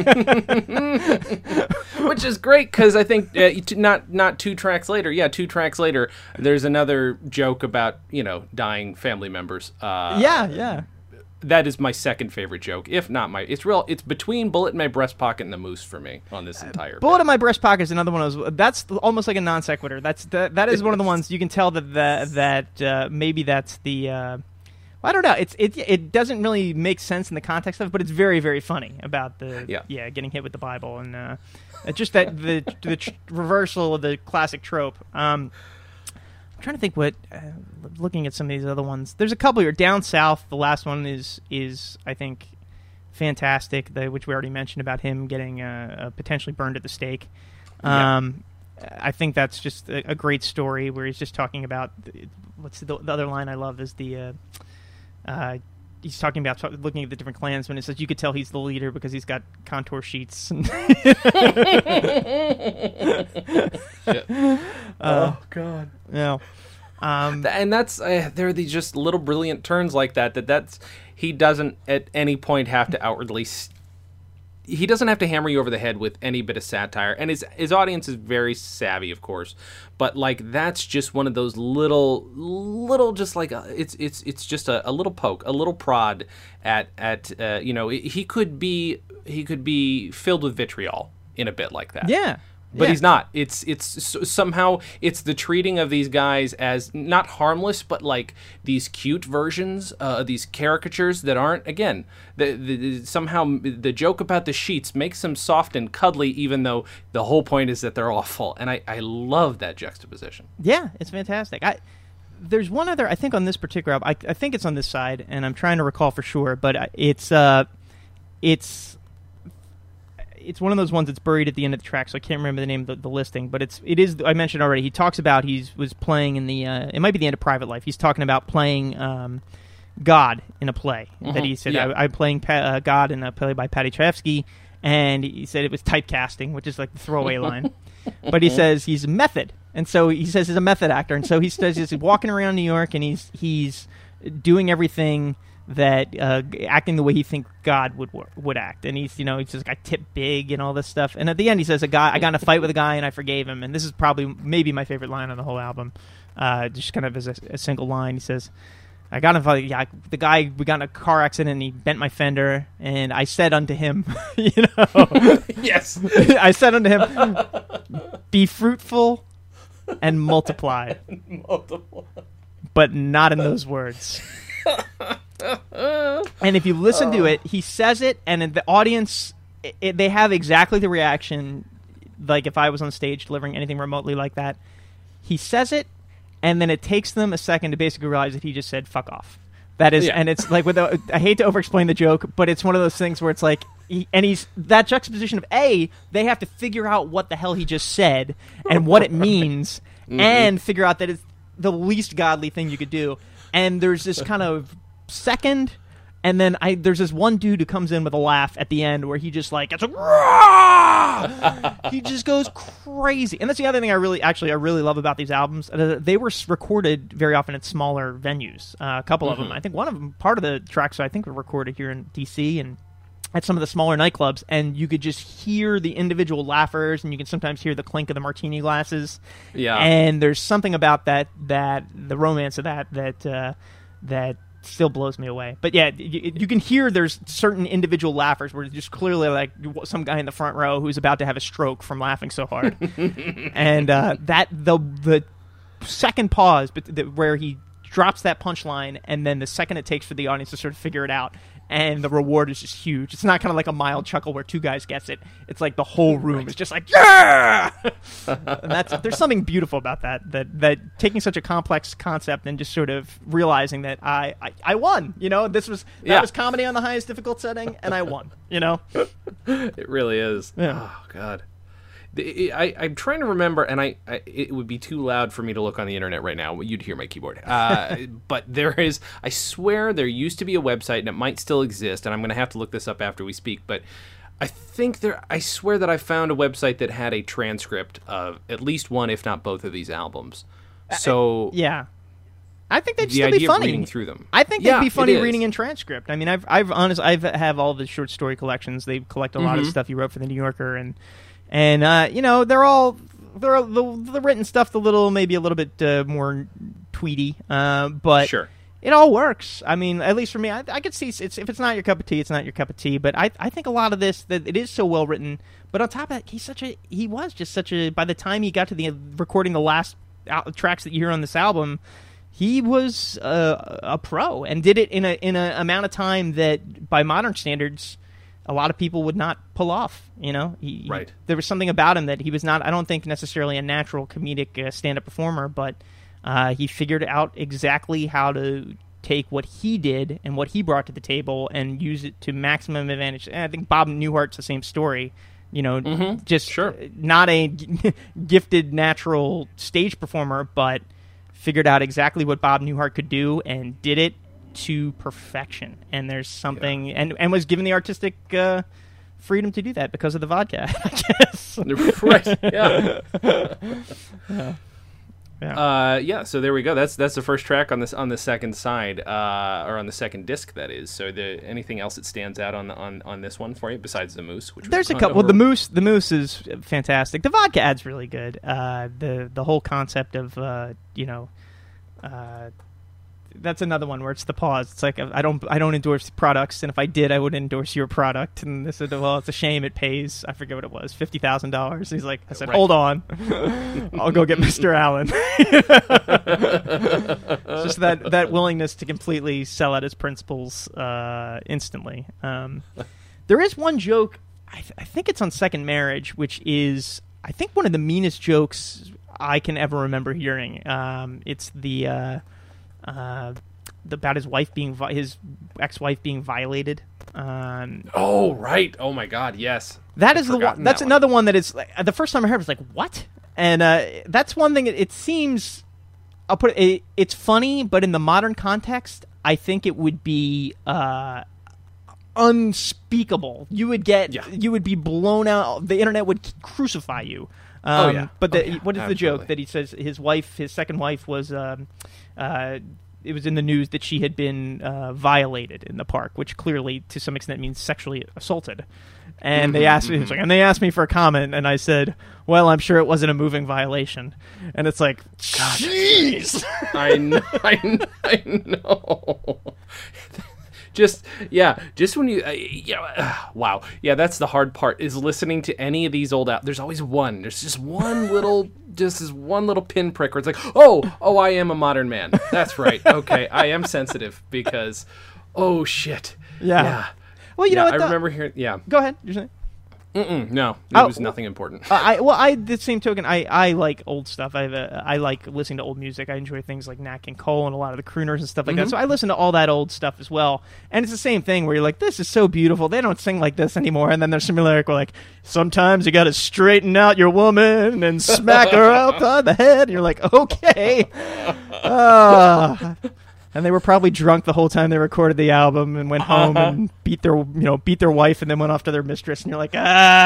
Speaker 1: Which is great because I think not 2 tracks later. 2 tracks later, there's another joke about, you know, dying family members.
Speaker 2: Yeah.
Speaker 1: That is my second favorite joke, if not it's between Bullet in My Breast Pocket and the Moose for me on this entire
Speaker 2: Bullet
Speaker 1: bit.
Speaker 2: in My Breast Pocket is another one of those. That's almost like a non sequitur. That is one of the ones you can tell that maybe that's the. I don't know. It doesn't really make sense in the context of it, but it's very, very funny about getting hit with the Bible and just that the reversal of the classic trope. I'm trying to think what. Looking at some of these other ones, there's a couple here. Down South, the last one is I think fantastic. Which we already mentioned about him getting potentially burned at the stake. I think that's just a great story where he's just talking about what's the other line I love is the. He's talking about looking at the different clansmen. It says you could tell he's the leader because he's got contour sheets.
Speaker 1: Oh God!
Speaker 2: Yeah.
Speaker 1: And that's there are these just little brilliant turns like that's he doesn't at any point have to outwardly. He doesn't have to hammer you over the head with any bit of satire, and his audience is very savvy, of course. But like that's just one of those little just like it's just a little poke, a little prod at he could be filled with vitriol in a bit like that.
Speaker 2: Yeah.
Speaker 1: But he's not. It's somehow it's the treating of these guys as not harmless, but like these cute versions, these caricatures that aren't. Again, somehow the joke about the sheets makes them soft and cuddly, even though the whole point is that they're awful. And I love that juxtaposition.
Speaker 2: Yeah, it's fantastic. There's one other, I think, on this particular album. I think it's on this side, and I'm trying to recall for sure, but it's one of those ones that's buried at the end of the track, so I can't remember the name of the listing. But it is. I mentioned already. He talks about was playing in the. It might be the end of Private Life. He's talking about playing God in a play that he said.
Speaker 1: Yeah.
Speaker 2: I'm playing God in a play by Paddy Chayefsky, and he said it was typecasting, which is like the throwaway line. But he says he's a method, and so he says he's a method actor, and so he says he's walking around New York and he's doing everything that acting the way he thinks God would act, and he says I tip big and all this stuff, and at the end he says I got in a fight with a guy and I forgave him, and this is maybe my favorite line on the whole album, just kind of as a single line. He says I got in a fight, the guy, we got in a car accident and he bent my fender, and I said unto him,
Speaker 1: Yes,
Speaker 2: I said unto him, be fruitful and multiply, but not in those words. And if you listen to it, he says it, and the audience, they have exactly the reaction like if I was on stage delivering anything remotely like that. He says it, and then it takes them a second to basically realize that he just said "fuck off." That is, and it's like I hate to overexplain the joke, but it's one of those things where it's like, he's that juxtaposition of they have to figure out what the hell he just said and what it means, and figure out that it's the least godly thing you could do. And there's this kind of second, and then there's this one dude who comes in with a laugh at the end where he just like, he just goes crazy. And that's the other thing I really love about these albums. They were recorded very often at smaller venues. A couple of them. I think one of them, part of the tracks, I think were recorded here in D.C. and at some of the smaller nightclubs, and you could just hear the individual laughers, and you can sometimes hear the clink of the martini glasses. Yeah. And there's something about that the romance of that still blows me away. But yeah, you can hear there's certain individual laughers where it's just clearly like some guy in the front row who's about to have a stroke from laughing so hard. And that the second pause, where he drops that punchline, and then the second it takes for the audience to sort of figure it out, and the reward is just huge. It's not kind of like a mild chuckle where two guys gets it. It's like the whole room is just like, yeah! And there's something beautiful about that taking such a complex concept and just sort of realizing that I won. That was comedy on the highest difficult setting, and I won.
Speaker 1: It really is. Yeah. Oh God. I'm trying to remember, and it would be too loud for me to look on the internet right now. You'd hear my keyboard. But there is, I swear there used to be a website, and it might still exist, and I'm going to have to look this up after we speak, but I swear that I found a website that had a transcript of at least one, if not both of these albums. So
Speaker 2: yeah. I think they'd still be funny.
Speaker 1: Reading through them.
Speaker 2: I think they'd be funny reading in transcript. I mean, I have all the short story collections. They collect a lot of stuff he wrote for the New Yorker, and they're all the written stuff maybe a little bit more tweety, but
Speaker 1: sure.
Speaker 2: It all works. I mean, at least for me, I could see if it's not your cup of tea, it's not your cup of tea. But I think a lot of this, that it is so well written. But on top of that, he was just such a. By the time he got to the recording the last tracks that you hear on this album, he was a pro and did it in a amount of time that by modern standards, a lot of people would not pull off. Right. There was something about him that he was not. I don't think necessarily a natural comedic stand-up performer, but he figured out exactly how to take what he did and what he brought to the table and use it to maximum advantage. And I think Bob Newhart's the same story. Just not a gifted natural stage performer, but figured out exactly what Bob Newhart could do and did it to perfection. And there's something, and was given the artistic freedom to do that because of the vodka, I guess.
Speaker 1: Right. Yeah. Yeah. So there we go. That's the first track on the second side, or on the second disc. That is. So anything else that stands out on this one for you besides the moose? Which
Speaker 2: there's a couple. Well, the moose is fantastic. The vodka ad's really good. The whole concept of that's another one where it's the pause. It's like I don't endorse products, and if I did, I would endorse your product. And they said, well, it's a shame it pays. I forget what it was, $50,000. He's like, I said, hold on, I'll go get Mr. Allen. It's just that willingness to completely sell out his principles instantly. There is one joke. I think it's on Second Marriage, which is I think one of the meanest jokes I can ever remember hearing. It's about his ex-wife being violated.
Speaker 1: Oh right! Oh my God! Yes.
Speaker 2: That's another one that is the first time I heard it was like what, and that's one thing. It seems it's funny, but in the modern context, I think it would be unspeakable. You would be blown out. The internet would crucify you. But what is the joke that he says his second wife was it was in the news that she had been violated in the park, which clearly to some extent means sexually assaulted. And they asked me for a comment, and I said, well, I'm sure it wasn't a moving violation. And it's like, jeez.
Speaker 1: I know. Just when you, wow. Yeah, that's the hard part, is listening to any of these old there's always one. There's just one little, this one little pinprick where it's like, oh, I am a modern man. That's right. Okay, I am sensitive because, oh, shit.
Speaker 2: Yeah. Well, I
Speaker 1: remember hearing,
Speaker 2: Go ahead. You're saying?
Speaker 1: No, it was nothing important.
Speaker 2: The same token, I like old stuff. I like listening to old music. I enjoy things like Nat King Cole and a lot of the crooners and stuff like that. So I listen to all that old stuff as well. And it's the same thing where you're like, this is so beautiful. They don't sing like this anymore. And then there's some lyric where like, sometimes you got to straighten out your woman and smack her upside the head. And you're like, okay. And they were probably drunk the whole time they recorded the album and went home and beat their wife and then went off to their mistress. And you're like,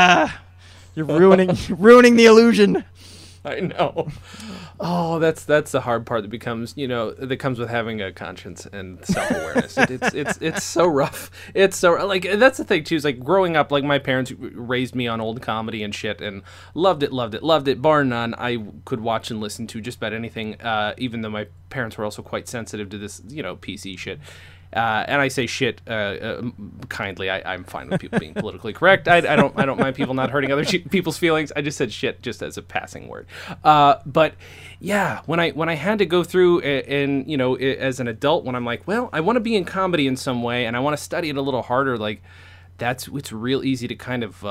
Speaker 2: you're ruining the illusion.
Speaker 1: I know. Oh, that's the hard part that becomes, that comes with having a conscience and self-awareness. It's so rough. It's so like, that's the thing too, is like growing up, like my parents raised me on old comedy and shit and loved it, bar none. I could watch and listen to just about anything, even though my parents were also quite sensitive to this, PC shit. And I say shit kindly. I'm fine with people being politically correct. I don't mind people not hurting other people's feelings. I just said shit just as a passing word. But yeah, when I had to go through and as an adult, when I'm like, well, I want to be in comedy in some way and I want to study it a little harder, like it's real easy to kind of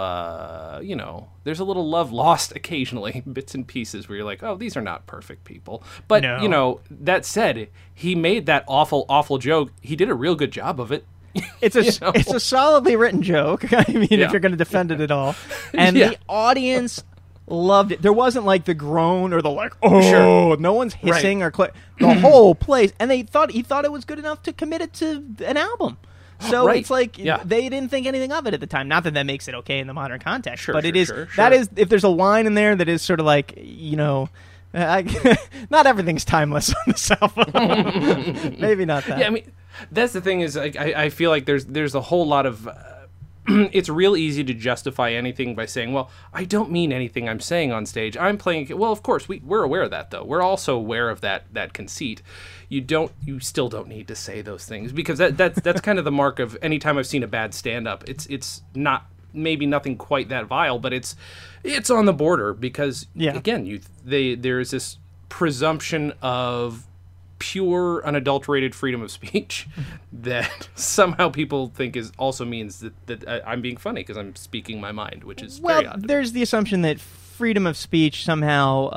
Speaker 1: there's a little love lost occasionally, bits and pieces where you're like, oh, these are not perfect people. But that said, he made that awful joke. He did a real good job of it.
Speaker 2: It's a solidly written joke. I mean, if you're going to defend it at all, and the audience loved it. There wasn't like the groan or the like, sure. No one's hissing or the whole place, and he thought it was good enough to commit it to an album. So it's like they didn't think anything of it at the time. Not that makes it okay in the modern context, but it is. Sure. That is, if there's a line in there that is sort of like, not everything's timeless on this album. Maybe not that.
Speaker 1: Yeah, I mean, that's the thing is, I feel like there's a whole lot of. It's real easy to justify anything by saying, well, I don't mean anything I'm saying on stage. I'm playing. Well, of course, we're aware of that, though. We're also aware of that conceit. You still don't need to say those things because that's kind of the mark of any time I've seen a bad stand-up. It's not maybe nothing quite that vile, but it's on the border because again, there's this presumption of pure, unadulterated freedom of speech that somehow people think also means that I'm being funny because I'm speaking my mind, which is very odd.
Speaker 2: There's the assumption that freedom of speech somehow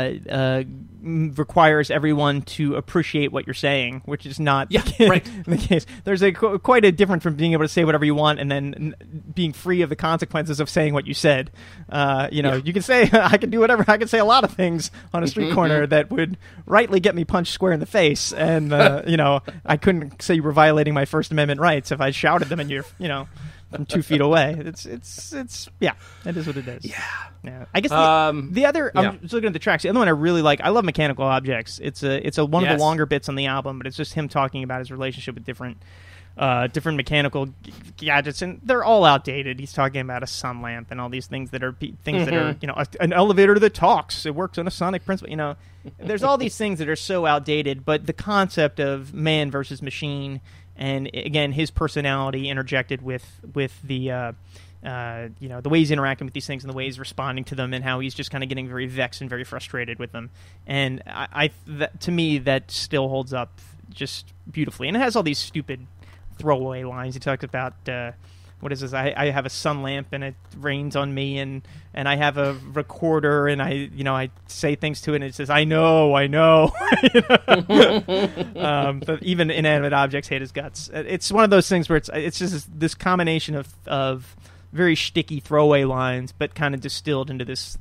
Speaker 2: requires everyone to appreciate what you're saying, which is not the case. There's quite a difference from being able to say whatever you want and then being free of the consequences of saying what you said. You can say, I can do whatever. I can say a lot of things on a street corner that would rightly get me punched square in the face. And, I couldn't say you were violating my First Amendment rights if I shouted them in your, from 2 feet away. It's yeah, it is what it is.
Speaker 1: Yeah.
Speaker 2: I guess the other I'm just looking at the tracks. The other one I really like. I love Mechanical Objects. It's one of the longer bits on the album, but it's just him talking about his relationship with different mechanical gadgets, and they're all outdated. He's talking about a sun lamp and all these things that are that are, you know, an elevator that talks. It works on a sonic principle. You know, there's all these things that are so outdated. But the concept of man versus machine, and again his personality interjected with the you know, the way he's interacting with these things and the way he's responding to them, and how he's just kind of getting very vexed and very frustrated with them. And to me, that still holds up just beautifully. And it has all these stupid throwaway lines. He talks about what is this? I have a sun lamp and it rains on me, and I have a recorder and I say things to it and it says I know. But even inanimate objects hate his guts. It's one of those things where it's just this combination of very shticky throwaway lines, but kind of distilled into this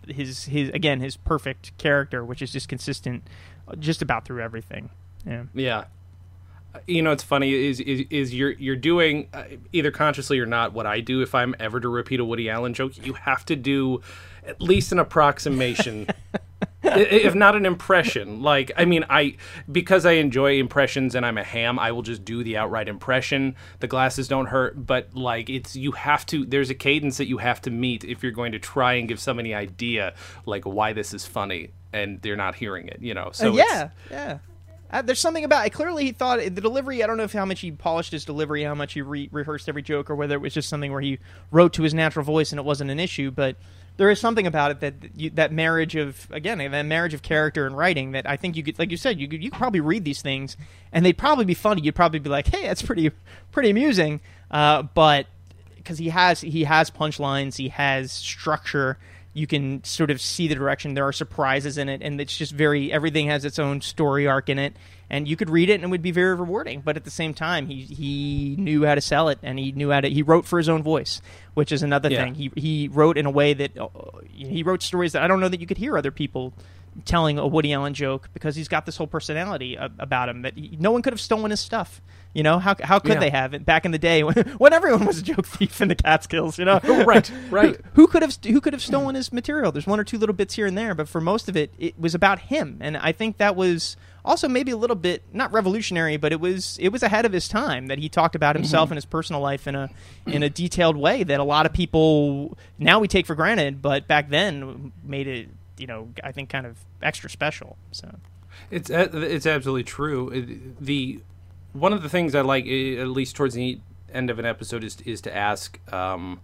Speaker 2: his perfect character, which is just consistent just about through everything.
Speaker 1: Yeah. You know, it's funny is you're doing either consciously or not what I do. If I'm ever to repeat a Woody Allen joke, you have to do at least an approximation, if not an impression. Like, I mean, because I enjoy impressions and I'm a ham, I will just do the outright impression. The glasses don't hurt, but like there's a cadence that you have to meet if you're going to try and give somebody an idea like why this is funny and they're not hearing it. You know, so
Speaker 2: yeah. There's something about it. Clearly, he thought the delivery. I don't know how much he polished his delivery, how much he rehearsed every joke, or whether it was just something where he wrote to his natural voice and it wasn't an issue. But there is something about it that marriage of character and writing that I think you could, like you said, you could probably read these things and they'd probably be funny. You'd probably be like, hey, that's pretty amusing. But because he has punchlines, he has structure. You can sort of see the direction. There are surprises in it, and it's just everything has its own story arc in it. And you could read it, and it would be very rewarding. But at the same time, he knew how to sell it, and he wrote for his own voice, which is another thing. He wrote in a way that he wrote stories that I don't know that you could hear other people telling a Woody Allen joke, because he's got this whole personality about him that no one could have stolen his stuff. You know, how could they have it back in the day when everyone was a joke thief in the Catskills? You know,
Speaker 1: right.
Speaker 2: Who could have stolen his material? There's one or two little bits here and there, but for most of it, it was about him. And I think that was also maybe a little bit not revolutionary, but it was ahead of his time, that he talked about himself and his personal life in a detailed way that a lot of people now we take for granted, but back then made it, you know, I think kind of extra special. So
Speaker 1: it's absolutely true. One of the things I like, at least towards the end of an episode, is to ask, and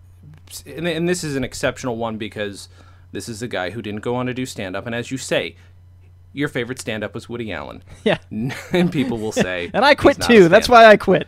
Speaker 1: this is an exceptional one because this is a guy who didn't go on to do stand-up, and as you say, your favorite stand-up was Woody Allen.
Speaker 2: Yeah.
Speaker 1: And people will say...
Speaker 2: and I quit too. That's why I quit.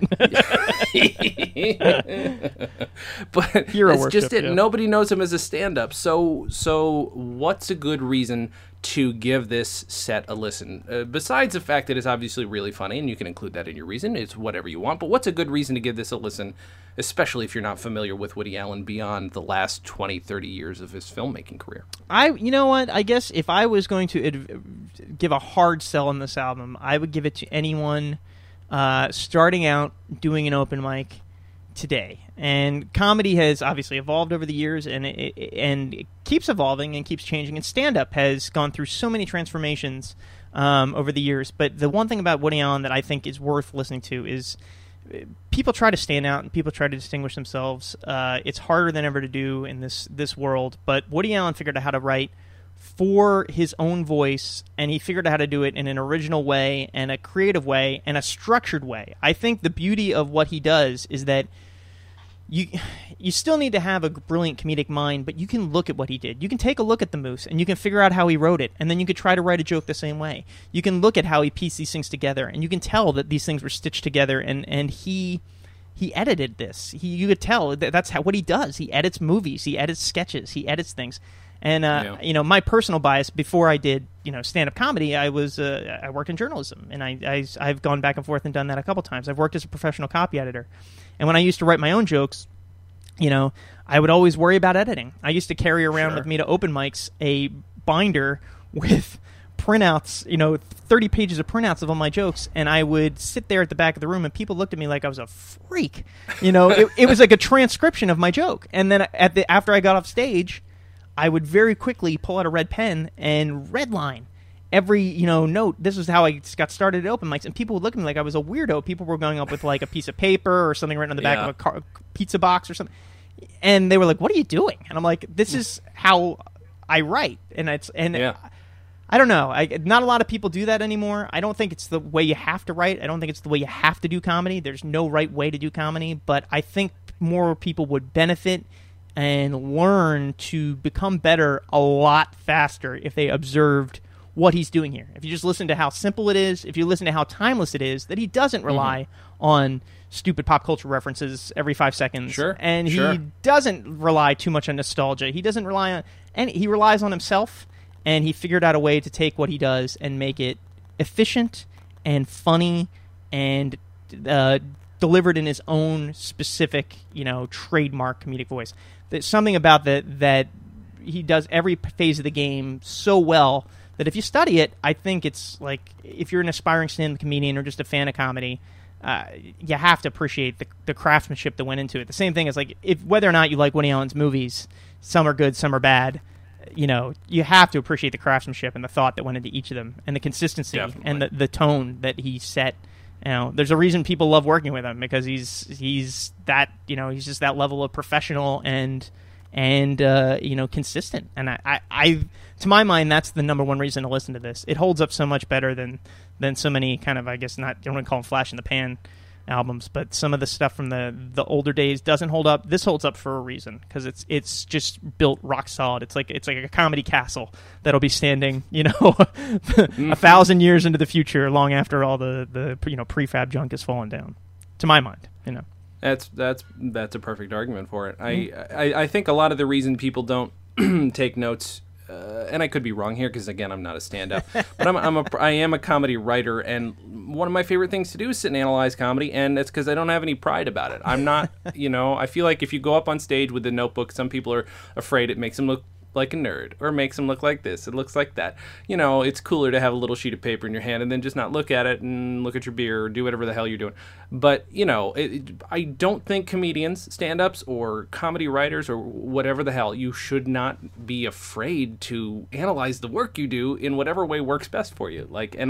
Speaker 1: But
Speaker 2: Hero
Speaker 1: it's
Speaker 2: worship,
Speaker 1: just it. Yeah. Nobody knows him as a stand-up. So what's a good reason to give this set a listen? Besides the fact that it's obviously really funny, and you can include that in your reason. It's whatever you want. But what's a good reason to give this a listen, especially if you're not familiar with Woody Allen beyond the last 20, 30 years of his filmmaking career?
Speaker 2: You know what? I guess if I was going to give a hard sell on this album, I would give it to anyone starting out doing an open mic today. And comedy has obviously evolved over the years, and it keeps evolving and keeps changing. And stand-up has gone through so many transformations over the years. But the one thing about Woody Allen that I think is worth listening to is people try to stand out and people try to distinguish themselves. It's harder than ever to do in this world. But Woody Allen figured out how to write for his own voice, and he figured out how to do it in an original way and a creative way and a structured way. I think the beauty of what he does is that you still need to have a brilliant comedic mind, but you can look at what he did. You can take a look at The Moose, and you can figure out how he wrote it, and then you could try to write a joke the same way. You can look at how he pieced these things together, and you can tell that these things were stitched together, and he edited this. You could tell that's what he does. He edits movies, he edits sketches, he edits things. And you know, my personal bias before I did stand-up comedy, I worked in journalism, and I've gone back and forth and done that a couple times. I've worked as a professional copy editor, and when I used to write my own jokes, I would always worry about editing. I used to carry around with me to open mics a binder with printouts, 30 pages of printouts of all my jokes, and I would sit there at the back of the room, and people looked at me like I was a freak. It was like a transcription of my joke. And then after I got off stage, I would very quickly pull out a red pen and redline every note. This is how I got started at open mics, and people would look at me like I was a weirdo. People were going up with like a piece of paper or something written on the back of a pizza box or something, and they were like, "What are you doing?" And I'm like, "This is how I write." I don't know. Not a lot of people do that anymore. I don't think it's the way you have to write. I don't think it's the way you have to do comedy. There's no right way to do comedy, but I think more people would benefit and learn to become better a lot faster if they observed what he's doing here. If you just listen to how simple it is, if you listen to how timeless it is, that he doesn't rely on stupid pop culture references every 5 seconds. And he doesn't rely too much on nostalgia. He doesn't rely on, and he relies on himself, and he figured out a way to take what he does and make it efficient and funny and delivered in his own specific, trademark comedic voice. There's something about that he does every phase of the game so well that if you study it, I think it's like if you're an aspiring stand-up comedian or just a fan of comedy, you have to appreciate the craftsmanship that went into it. The same thing as like whether or not you like Woody Allen's movies, some are good, some are bad. You have to appreciate the craftsmanship and the thought that went into each of them, and the consistency and the tone that he set. There's a reason people love working with him, because he's that he's just that level of professional and consistent. And I to my mind, that's the number one reason to listen to this. It holds up so much better than so many kind of, I guess, I don't want to call them flash in the pan albums, but some of the stuff from the older days doesn't hold up. This holds up for a reason, because it's just built rock solid. It's like a comedy castle that'll be standing 1,000 years into the future, long after all the prefab junk has fallen down, to my mind.
Speaker 1: That's a perfect argument for it. I think a lot of the reason people don't take notes, and I could be wrong here because, again, I'm not a stand-up, but I am a comedy writer, and one of my favorite things to do is sit and analyze comedy, and it's because I don't have any pride about it. I'm not, I feel like if you go up on stage with a notebook, some people are afraid it makes them look like a nerd, or makes them look like this, it looks like that. It's cooler to have a little sheet of paper in your hand and then just not look at it and look at your beer or do whatever the hell you're doing. But, I don't think comedians, stand-ups, or comedy writers, or whatever the hell, you should not be afraid to analyze the work you do in whatever way works best for you.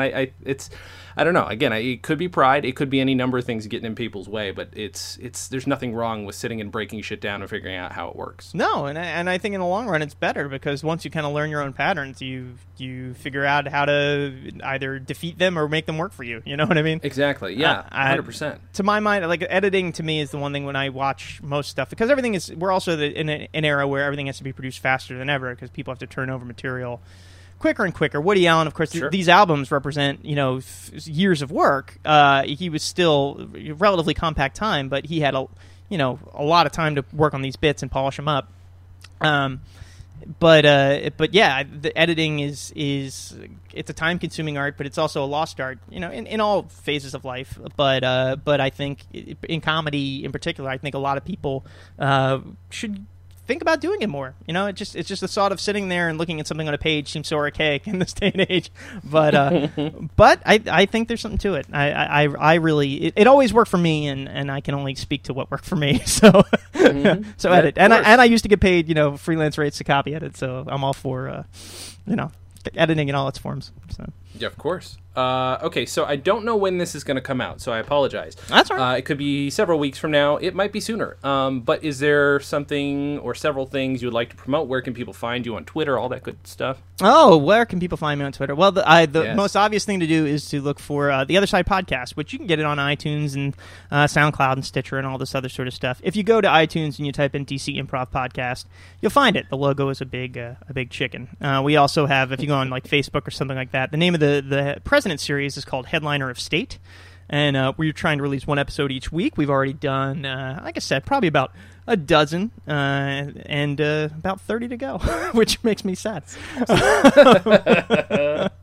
Speaker 1: I don't know. Again, it could be pride. It could be any number of things getting in people's way. But there's nothing wrong with sitting and breaking shit down and figuring out how it works.
Speaker 2: No, and I think in the long run it's better, because once you kind of learn your own patterns, you figure out how to either defeat them or make them work for you. You know what I mean?
Speaker 1: Exactly. Yeah. 100%.
Speaker 2: To my mind, like, editing to me is the one thing when I watch most stuff, because we're also in an era where everything has to be produced faster than ever, because people have to turn over material quicker and quicker. Woody Allen, of course, these albums represent, years of work. He was still relatively compact time, but he had a lot of time to work on these bits and polish them up. But yeah, the editing is it's a time consuming art, but it's also a lost art, in all phases of life. But I think in comedy in particular, I think a lot of people should think about doing it more. It's just the thought of sitting there and looking at something on a page seems so archaic in this day and age. But I think there's something to it. I really it always worked for me, and I can only speak to what worked for me. So so edit, and I used to get paid freelance rates to copy edit. So I'm all for editing in all its forms. So.
Speaker 1: Yeah, of course. Okay, so I don't know when this is going to come out, so I apologize.
Speaker 2: That's all right.
Speaker 1: It could be several weeks from now. It might be sooner. But is there something or several things you would like to promote? Where can people find you on Twitter, all that good stuff?
Speaker 2: Oh, where can people find me on Twitter? Well, the most obvious thing to do is to look for The Other Side Podcast, which you can get it on iTunes and SoundCloud and Stitcher and all this other sort of stuff. If you go to iTunes and you type in DC Improv Podcast, you'll find it. The logo is a big chicken. We also have, if you go on like Facebook or something like that, the name of the President series is called Headliner of State, and we're trying to release one episode each week. We've already done, like I said, probably about a dozen, and about 30 to go, which makes me sad. But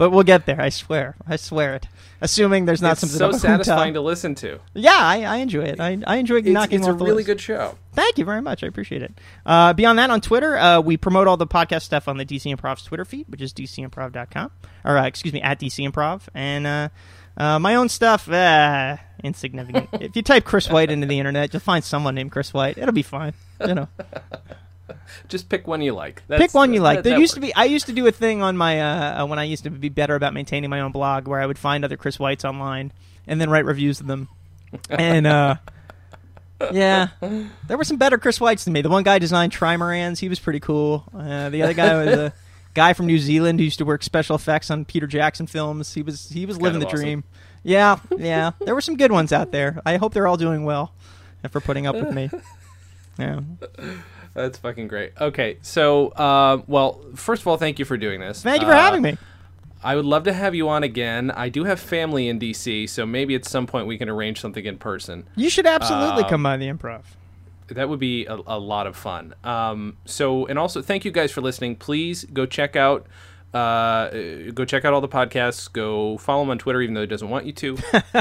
Speaker 2: but we'll get there. I swear it. Assuming there's not
Speaker 1: It's
Speaker 2: something
Speaker 1: so satisfying to listen to.
Speaker 2: Yeah, I enjoy it. I enjoy knocking
Speaker 1: It's
Speaker 2: off
Speaker 1: a
Speaker 2: the
Speaker 1: really
Speaker 2: list.
Speaker 1: good show.
Speaker 2: Thank you very much. I appreciate it. Beyond that, on Twitter, we promote all the podcast stuff on the DC Improv's Twitter feed, which is dcimprov.com. Or, excuse me, at DC Improv. And my own stuff, insignificant. If you type Chris White into the internet, you'll find someone named Chris White. It'll be fine. You know.
Speaker 1: Just pick one you like.
Speaker 2: Pick one you like. There used
Speaker 1: works.
Speaker 2: to be. I used to do a thing on my when I used to be better about maintaining my own blog, where I would find other Chris Whites online and then write reviews of them. And yeah, there were some better Chris Whites than me. The one guy designed Trimarans. He was pretty cool. The other guy was a guy from New Zealand who used to work special effects on Peter Jackson films. He was living the dream. Yeah. There were some good ones out there. I hope they're all doing well and for putting up with me. Yeah.
Speaker 1: That's fucking great. Okay, so, well, first of all, thank you for doing this.
Speaker 2: Thank you for having me.
Speaker 1: I would love to have you on again. I do have family in D.C., so maybe at some point we can arrange something in person.
Speaker 2: You should absolutely come by the Improv.
Speaker 1: That would be a lot of fun. And also, thank you guys for listening. Please go check out all the podcasts. Go follow him on Twitter, even though he doesn't want you to.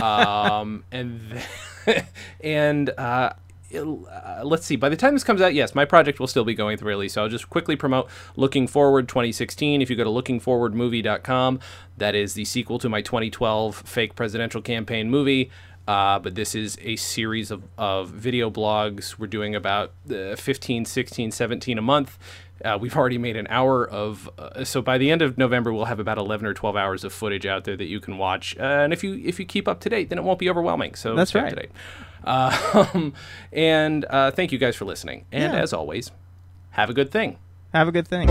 Speaker 1: Let's see. By the time this comes out, yes, my project will still be going through release. So I'll just quickly promote Looking Forward 2016. If you go to lookingforwardmovie.com, that is the sequel to my 2012 fake presidential campaign movie. But this is a series of video blogs. We're doing about 15, 16, 17 a month. We've already made an hour of... so by the end of November, we'll have about 11 or 12 hours of footage out there that you can watch. And if you keep up to date, then it won't be overwhelming. So
Speaker 2: that's
Speaker 1: stay
Speaker 2: right.
Speaker 1: up to date. And thank you guys for listening. And as always, have a good thing.
Speaker 2: Have a good thing.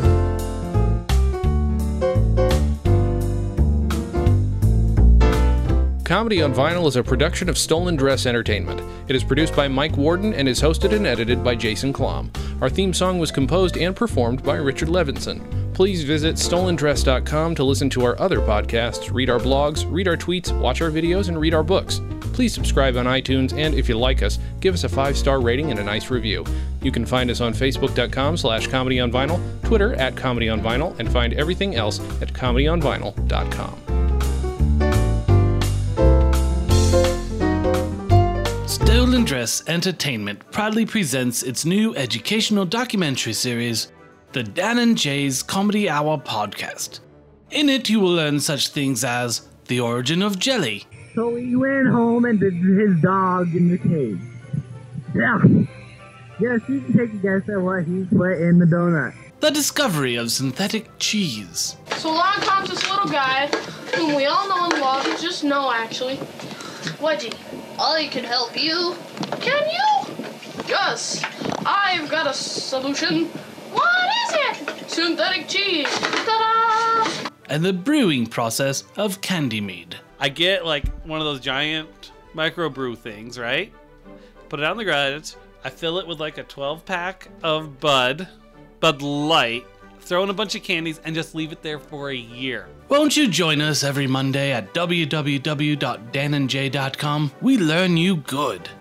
Speaker 1: Comedy on Vinyl is a production of Stolen Dress Entertainment. It is produced by Mike Warden and is hosted and edited by Jason Klom. Our theme song was composed and performed by Richard Levinson. Please visit stolendress.com to listen to our other podcasts, read our blogs, read our tweets, watch our videos, and read our books. Please subscribe on iTunes, and if you like us, give us a 5-star rating and a nice review. You can find us on facebook.com/comedyonvinyl, Twitter @comedyonvinyl, and find everything else at comedyonvinyl.com.
Speaker 3: Stolen Dress Entertainment proudly presents its new educational documentary series, the Dan and Jay's Comedy Hour Podcast. In it, you will learn such things as the origin of jelly.
Speaker 4: So he went home and did his dog in the cage. Yeah. Yes, you can take a guess at what he put in the donut.
Speaker 3: The discovery of synthetic cheese.
Speaker 5: So along comes this little guy, whom we all know and love, just know actually. Wedgie, I can help you. Can you? Yes, I've got a solution. What is it? Synthetic cheese. Ta-da!
Speaker 3: And the brewing process of candy mead.
Speaker 6: I get like one of those giant microbrew things, right? Put it on the garage. I fill it with like a 12-pack of Bud Light, throw in a bunch of candies, and just leave it there for a year.
Speaker 3: Won't you join us every Monday at www.danandjay.com? We learn you good.